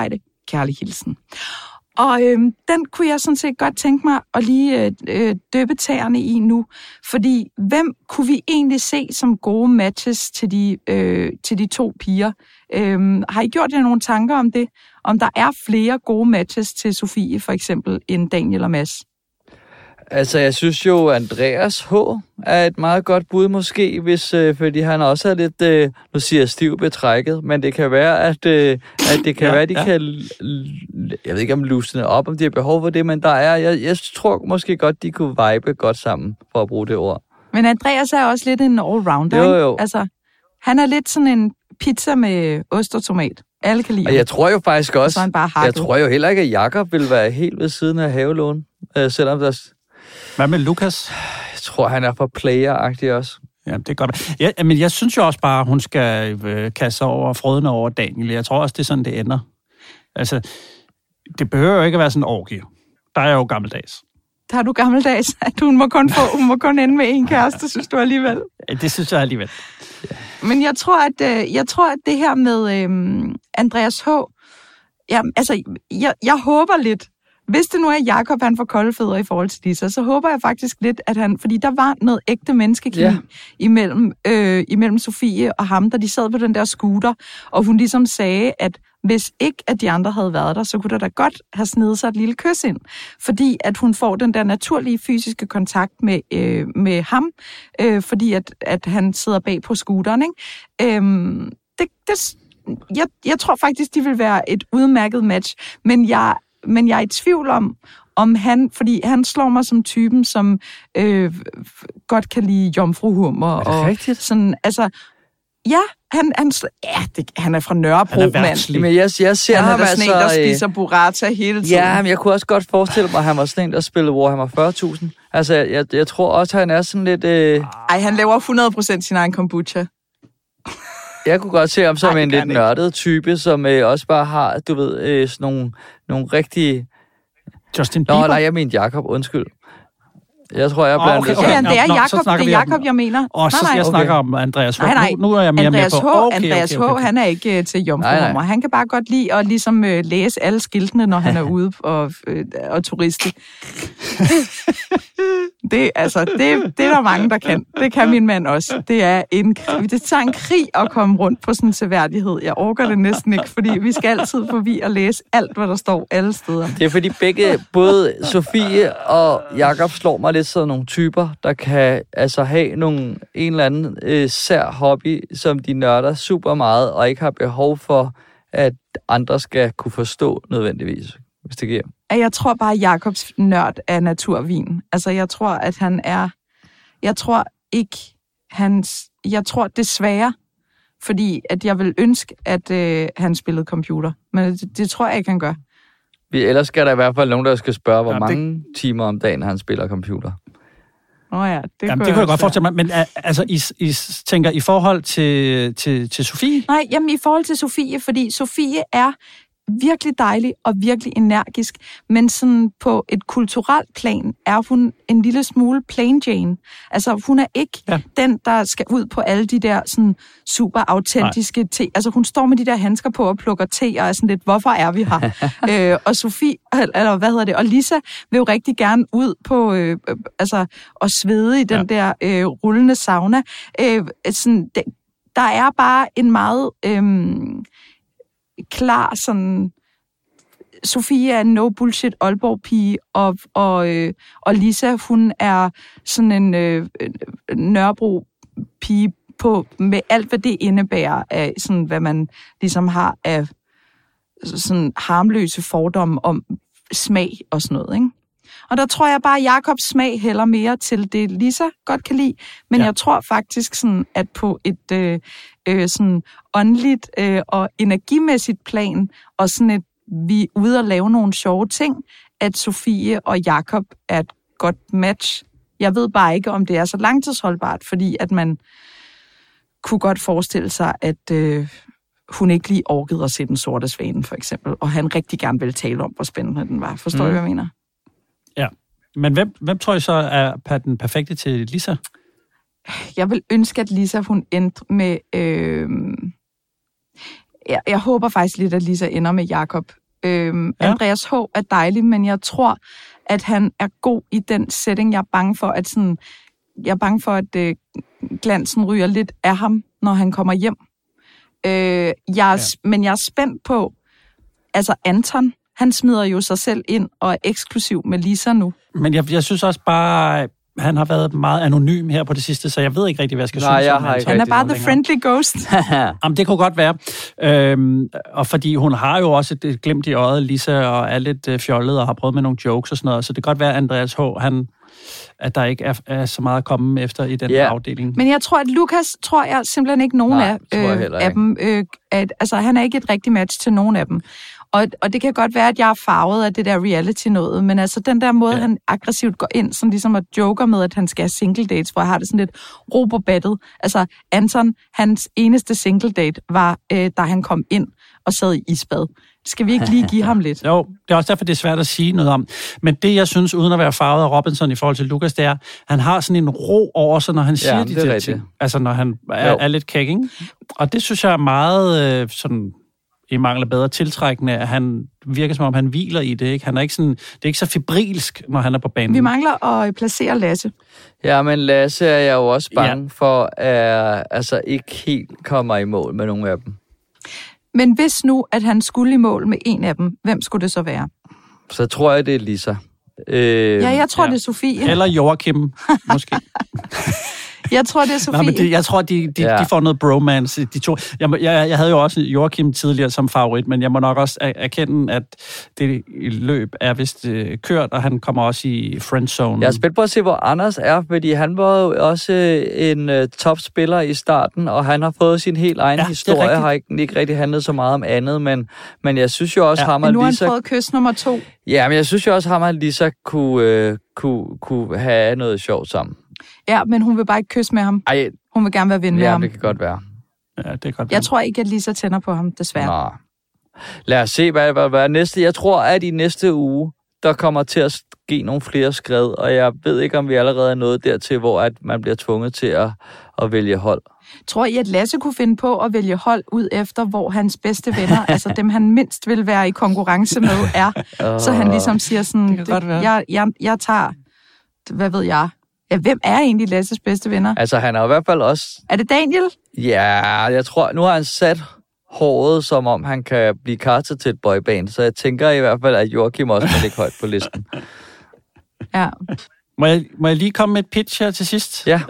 Kærlig hilsen. Og den kunne jeg sådan set godt tænke mig at lige døbe tæerne i nu. Fordi hvem kunne vi egentlig se som gode matches til de to piger? Har I gjort jer nogle tanker om det? Om der er flere gode matches til Sofie, for eksempel, end Daniel og Mads? Altså, jeg synes jo, Andreas H. er et meget godt bud måske, fordi han også er lidt, nu siger jeg stiv betrækket, men det kan være, at det kan være, de kan, jeg ved ikke om lusne op, om de har behov for det, men der er, jeg tror måske godt, de kunne vibe godt sammen, for at bruge det ord. Men Andreas er også lidt en allrounder, jo. Altså, han er lidt sådan en pizza med ost og tomat. Alle kan lide. Og jeg tror jo faktisk også, jeg tror jo heller ikke, at Jakob vil være helt ved siden af havelån, selvom der... Hvad med Lukas? Jeg tror, han er for player-agtig også. Ja, det er godt. Men jeg synes jo også bare, at hun skal kaste sig over frødene over Daniel. Jeg tror også, det er sådan, det ender. Altså, det behøver jo ikke at være sådan en orgie. Der er jo gammeldags. Der er du gammeldags, at hun må kun ende med en kæreste, synes du alligevel? Det synes jeg alligevel. Men jeg tror, at det her med Andreas H. Ja, altså, jeg håber lidt, hvis det nu er Jakob, han får kolde fødder i forhold til Lisa, så håber jeg faktisk lidt, at han... Fordi der var noget ægte menneskekemi imellem Sofie og ham, da de sad på den der scooter, og hun ligesom sagde, at hvis ikke, at de andre havde været der, så kunne der da godt have snedet sig et lille kys ind. Fordi at hun får den der naturlige fysiske kontakt med ham, fordi at han sidder bag på scooteren, ikke? Jeg tror faktisk, de vil være et udmærket match, men jeg er i tvivl om han, fordi han slår mig som typen, som godt kan lide jomfruhummer. Er det rigtigt? Sådan, altså, ja, han er fra Nørrebro, mand. Men jeg ser han ham er sådan en, der spiser burrata hele tiden. Ja, men jeg kunne også godt forestille mig, at han var sådan en, der spillede Warhammer 40.000. Altså, jeg tror også, han er sådan lidt... Ej, han laver 100% sin egen kombucha. Jeg kunne godt se ham som en lidt nørdet type, som også bare har, du ved, sådan nogle rigtige... Justin Bieber? Nej, jeg mente Jakob, undskyld. Jeg tror, jeg blandt det sammen. Det er Jakob, jeg mener. Jeg snakker om Andreas H. Nej. Nu er jeg mere Andreas med på. Andreas H., han er ikke til jomfruhummer. Han kan bare godt lide at ligesom læse alle skiltene, når han er ude og turiste. Det er der mange, der kan. Det kan min mand også. Det tager en krig at komme rundt på sådan en seværdighed. Jeg orker det næsten ikke, fordi vi skal altid forbi og læse alt, hvad der står alle steder. Det er fordi både Sofie og Jakob slår mig lidt sådan nogle typer, der kan altså have en eller anden sær hobby, som de nørder super meget, og ikke har behov for, at andre skal kunne forstå nødvendigvis, hvis det giver. Jeg tror bare, at Jakobs nørd er naturvin. Altså, jeg tror, at han er... Jeg tror desværre, fordi at jeg vil ønske, at han spillede computer. Men det tror jeg ikke, han gør. Ellers skal der i hvert fald nogen, der skal spørge, hvor mange timer om dagen han spiller computer. Det kunne jeg godt forestille mig. Men altså, I tænker i forhold til Sofie? Nej, jamen i forhold til Sofie, fordi Sofie er virkelig dejlig og virkelig energisk, men sådan på et kulturelt plan er hun en lille smule plain Jane. Altså, hun er ikke den, der skal ud på alle de der sådan super autentiske te. Altså, hun står med de der handsker på og plukker te og er sådan lidt, hvorfor er vi her? Og Sofie, eller og Lisa vil jo rigtig gerne ud på, og svede i den der rullende sauna. Der er bare en meget... klar sådan... Sofie er en no-bullshit Aalborg-pige, og Lisa, hun er sådan en Nørrebro-pige med alt, hvad det indebærer af sådan, hvad man ligesom har af sådan harmløse fordomme om smag og sådan noget, ikke? Og der tror jeg bare, at Jakobs smag hælder mere til det, Lisa godt kan lide. Men jeg tror faktisk, sådan, at på et sådan åndeligt og energimæssigt plan, og sådan et, vi er ude og lave nogle sjove ting, at Sofie og Jakob er et godt match. Jeg ved bare ikke, om det er så langtidsholdbart, fordi at man kunne godt forestille sig, at hun ikke lige orkede at se Den Sorte Svane, for eksempel, og han rigtig gerne ville tale om, hvor spændende den var. Forstår I, hvad jeg mener? Ja, men hvem tror I så er den perfekte til Lisa? Jeg vil ønske, at Lisa, hun endte med... Jeg håber faktisk lidt, at Lisa ender med Jakob. Andreas H. er dejlig, men jeg tror, at han er god i den setting. Jeg er bange for, at glansen ryger lidt af ham, når han kommer hjem. Men jeg er spændt på, altså Anton, han smider jo sig selv ind og er eksklusiv med Lisa nu. Men jeg synes også bare, han har været meget anonym her på det sidste, så jeg ved ikke rigtig, hvad jeg skal synes om Anton. Han er bare the friendly ghost. Jamen, det kunne godt være. Og fordi hun har jo også et glimt i øjet, Lisa, og er lidt fjollet og har prøvet med nogle jokes og sådan noget, så det kan godt være, at Andreas H., at der ikke er så meget at komme efter i den afdeling. Men jeg tror, at Lukas, simpelthen ikke nogen af dem. Altså, han er ikke et rigtigt match til nogen af dem. Og det kan godt være, at jeg er farvet af det der reality-noget, men altså den der måde, han aggressivt går ind, sådan ligesom at joker med, at han skal have single dates, hvor jeg har det sådan lidt ro på battet. Altså Anton, hans eneste single date var, da han kom ind og sad i isbad. Skal vi ikke lige give ham lidt? Jo, det er også derfor, det er svært at sige noget om. Men det, jeg synes, uden at være farvet af Robinson i forhold til Lukas, det er, han har sådan en ro over sig, når han siger de der ting. Altså når han er lidt kæk, ikke? Og det synes jeg er meget sådan... i mangel af bedre tiltrækkende, at han virker som om, han hviler i det. Ikke? Han er ikke sådan, det er ikke så fibrilsk, når han er på banen. Vi mangler at placere Lasse. Ja, men Lasse er jeg jo også bange for, at altså ikke helt kommer i mål med nogle af dem. Men hvis nu, at han skulle i mål med en af dem, hvem skulle det så være? Så tror jeg, det er Lisa. Jeg tror, det er Sofie. Eller Joachim, måske. Jeg tror, det er Sofie. Nej, men jeg tror, de får noget bromance, de to. Jeg havde jo også Joachim tidligere som favorit, men jeg må nok også erkende, at det løb er vist kørt, og han kommer også i friendzone. Jeg er spændt på at se, hvor Anders er, fordi han var jo også en topspiller i starten, og han har fået sin helt egen historie, har ikke rigtig handlet så meget om andet, men jeg synes jo også, ham og Lisa... Men nu har han prøvet kys nummer 2. Ja, men jeg synes jo også, ham og Lisa kunne have noget sjovt sammen. Ja, men hun vil bare ikke kysse med ham. Ej. Hun vil gerne være ven med ham. Ja, det kan godt være. Ja, det kan godt være. Jeg tror ikke, at Lisa tænder på ham, desværre. Nå. Lad os se, hvad næste... Jeg tror, at i næste uge, der kommer til at ske nogle flere skred, og jeg ved ikke, om vi allerede er nået dertil, hvor at man bliver tvunget til at vælge hold. Tror I, at Lasse kunne finde på at vælge hold ud efter, hvor hans bedste venner, altså dem han mindst vil være i konkurrence med, er? Så han ligesom siger sådan, jeg tager, hvad ved jeg? Ja, hvem er egentlig Lasses bedste venner? Altså, han er i hvert fald også... Er det Daniel? Ja, jeg tror, nu har han sat håret, som om han kan blive castet til et boyband, så jeg tænker i hvert fald, at Joachim også vil ligge højt på listen. Ja. Må jeg lige komme med et pitch her til sidst? Ja.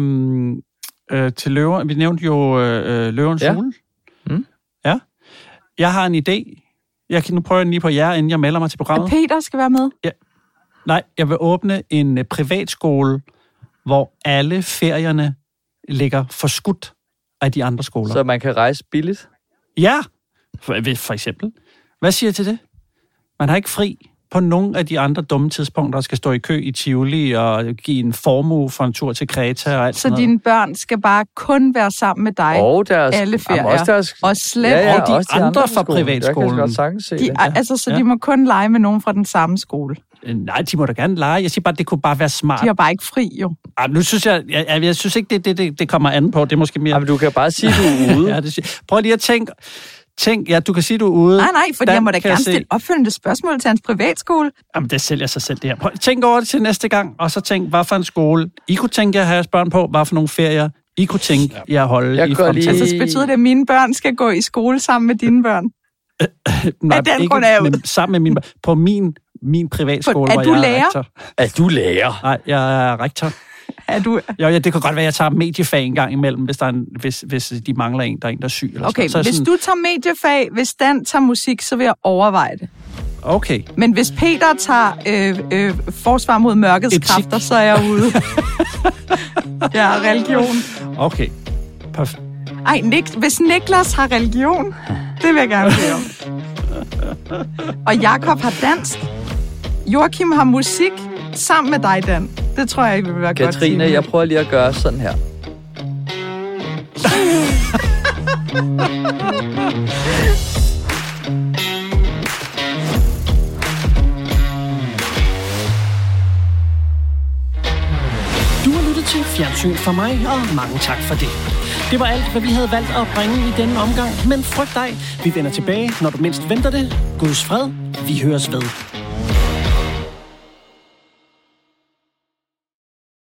Til løver. Vi nævnte jo Løvens Hule. Ja. Jeg har en idé. Nu prøver jeg lige på jer, inden jeg melder mig til programmet. Peter skal være med. Ja. Nej, jeg vil åbne en privatskole, hvor alle ferierne ligger forskudt af de andre skoler. Så man kan rejse billigt? Ja, for eksempel. Hvad siger I til det? Man har ikke fri på nogle af de andre dumme tidspunkter, der skal stå i kø i Tivoli og give en formue for en tur til Kreta og alt så dine børn skal bare kun være sammen med dig alle ferier. Og slet og de andre fra privatskolen. De må kun lege med nogen fra den samme skole. Nej, de må da gerne lege. Jeg siger bare, det kunne bare være smart. De har bare ikke fri, jo. Nu synes jeg synes ikke, det kommer an på. Det er måske mere... Jamen, du kan bare sige, du er ude. Prøv lige at tænk, ja, du kan sige, du er ude. Nej, fordi jeg må da gerne stille opfølgende spørgsmål til hans privatskole. Jamen, det sælger sig selv, det her. Tænk over det til næste gang, og så tænk, hvad for en skole I kunne tænke jer at have jeres børn på, hvad for nogle ferier I kunne tænke jer at holde i fremtiden. Altså, betyder det, at mine børn skal gå i skole sammen med dine børn? Nej, ikke sammen med mine børn. På min privatskole, hvor jeg er rektor. Er du lærer? Nej, jeg er rektor. Er du? Jo, det kan godt være, at jeg tager mediefag en gang imellem, hvis de mangler en, der er en, der er syg. Eller okay, så hvis du tager mediefag, hvis Dan tager musik, så vil jeg overveje det. Okay. Men hvis Peter tager forsvar mod mørkets kræfter, så er jeg ude. Ja, religion. Okay, perfekt. Ej, hvis Niklas har religion, det vil jeg gerne høre. Og Jakob har dansk. Joachim har musik sammen med dig, Dan. Det tror jeg ikke vil være Katrine, godt. Katrine, jeg prøver lige at gøre sådan her. Du har lyttet til Fjernsyn for mig, og mange tak for det. Det var alt, hvad vi havde valgt at bringe i denne omgang. Men frygt dig, vi vender tilbage, når du mindst venter det. Guds fred, vi høres ved.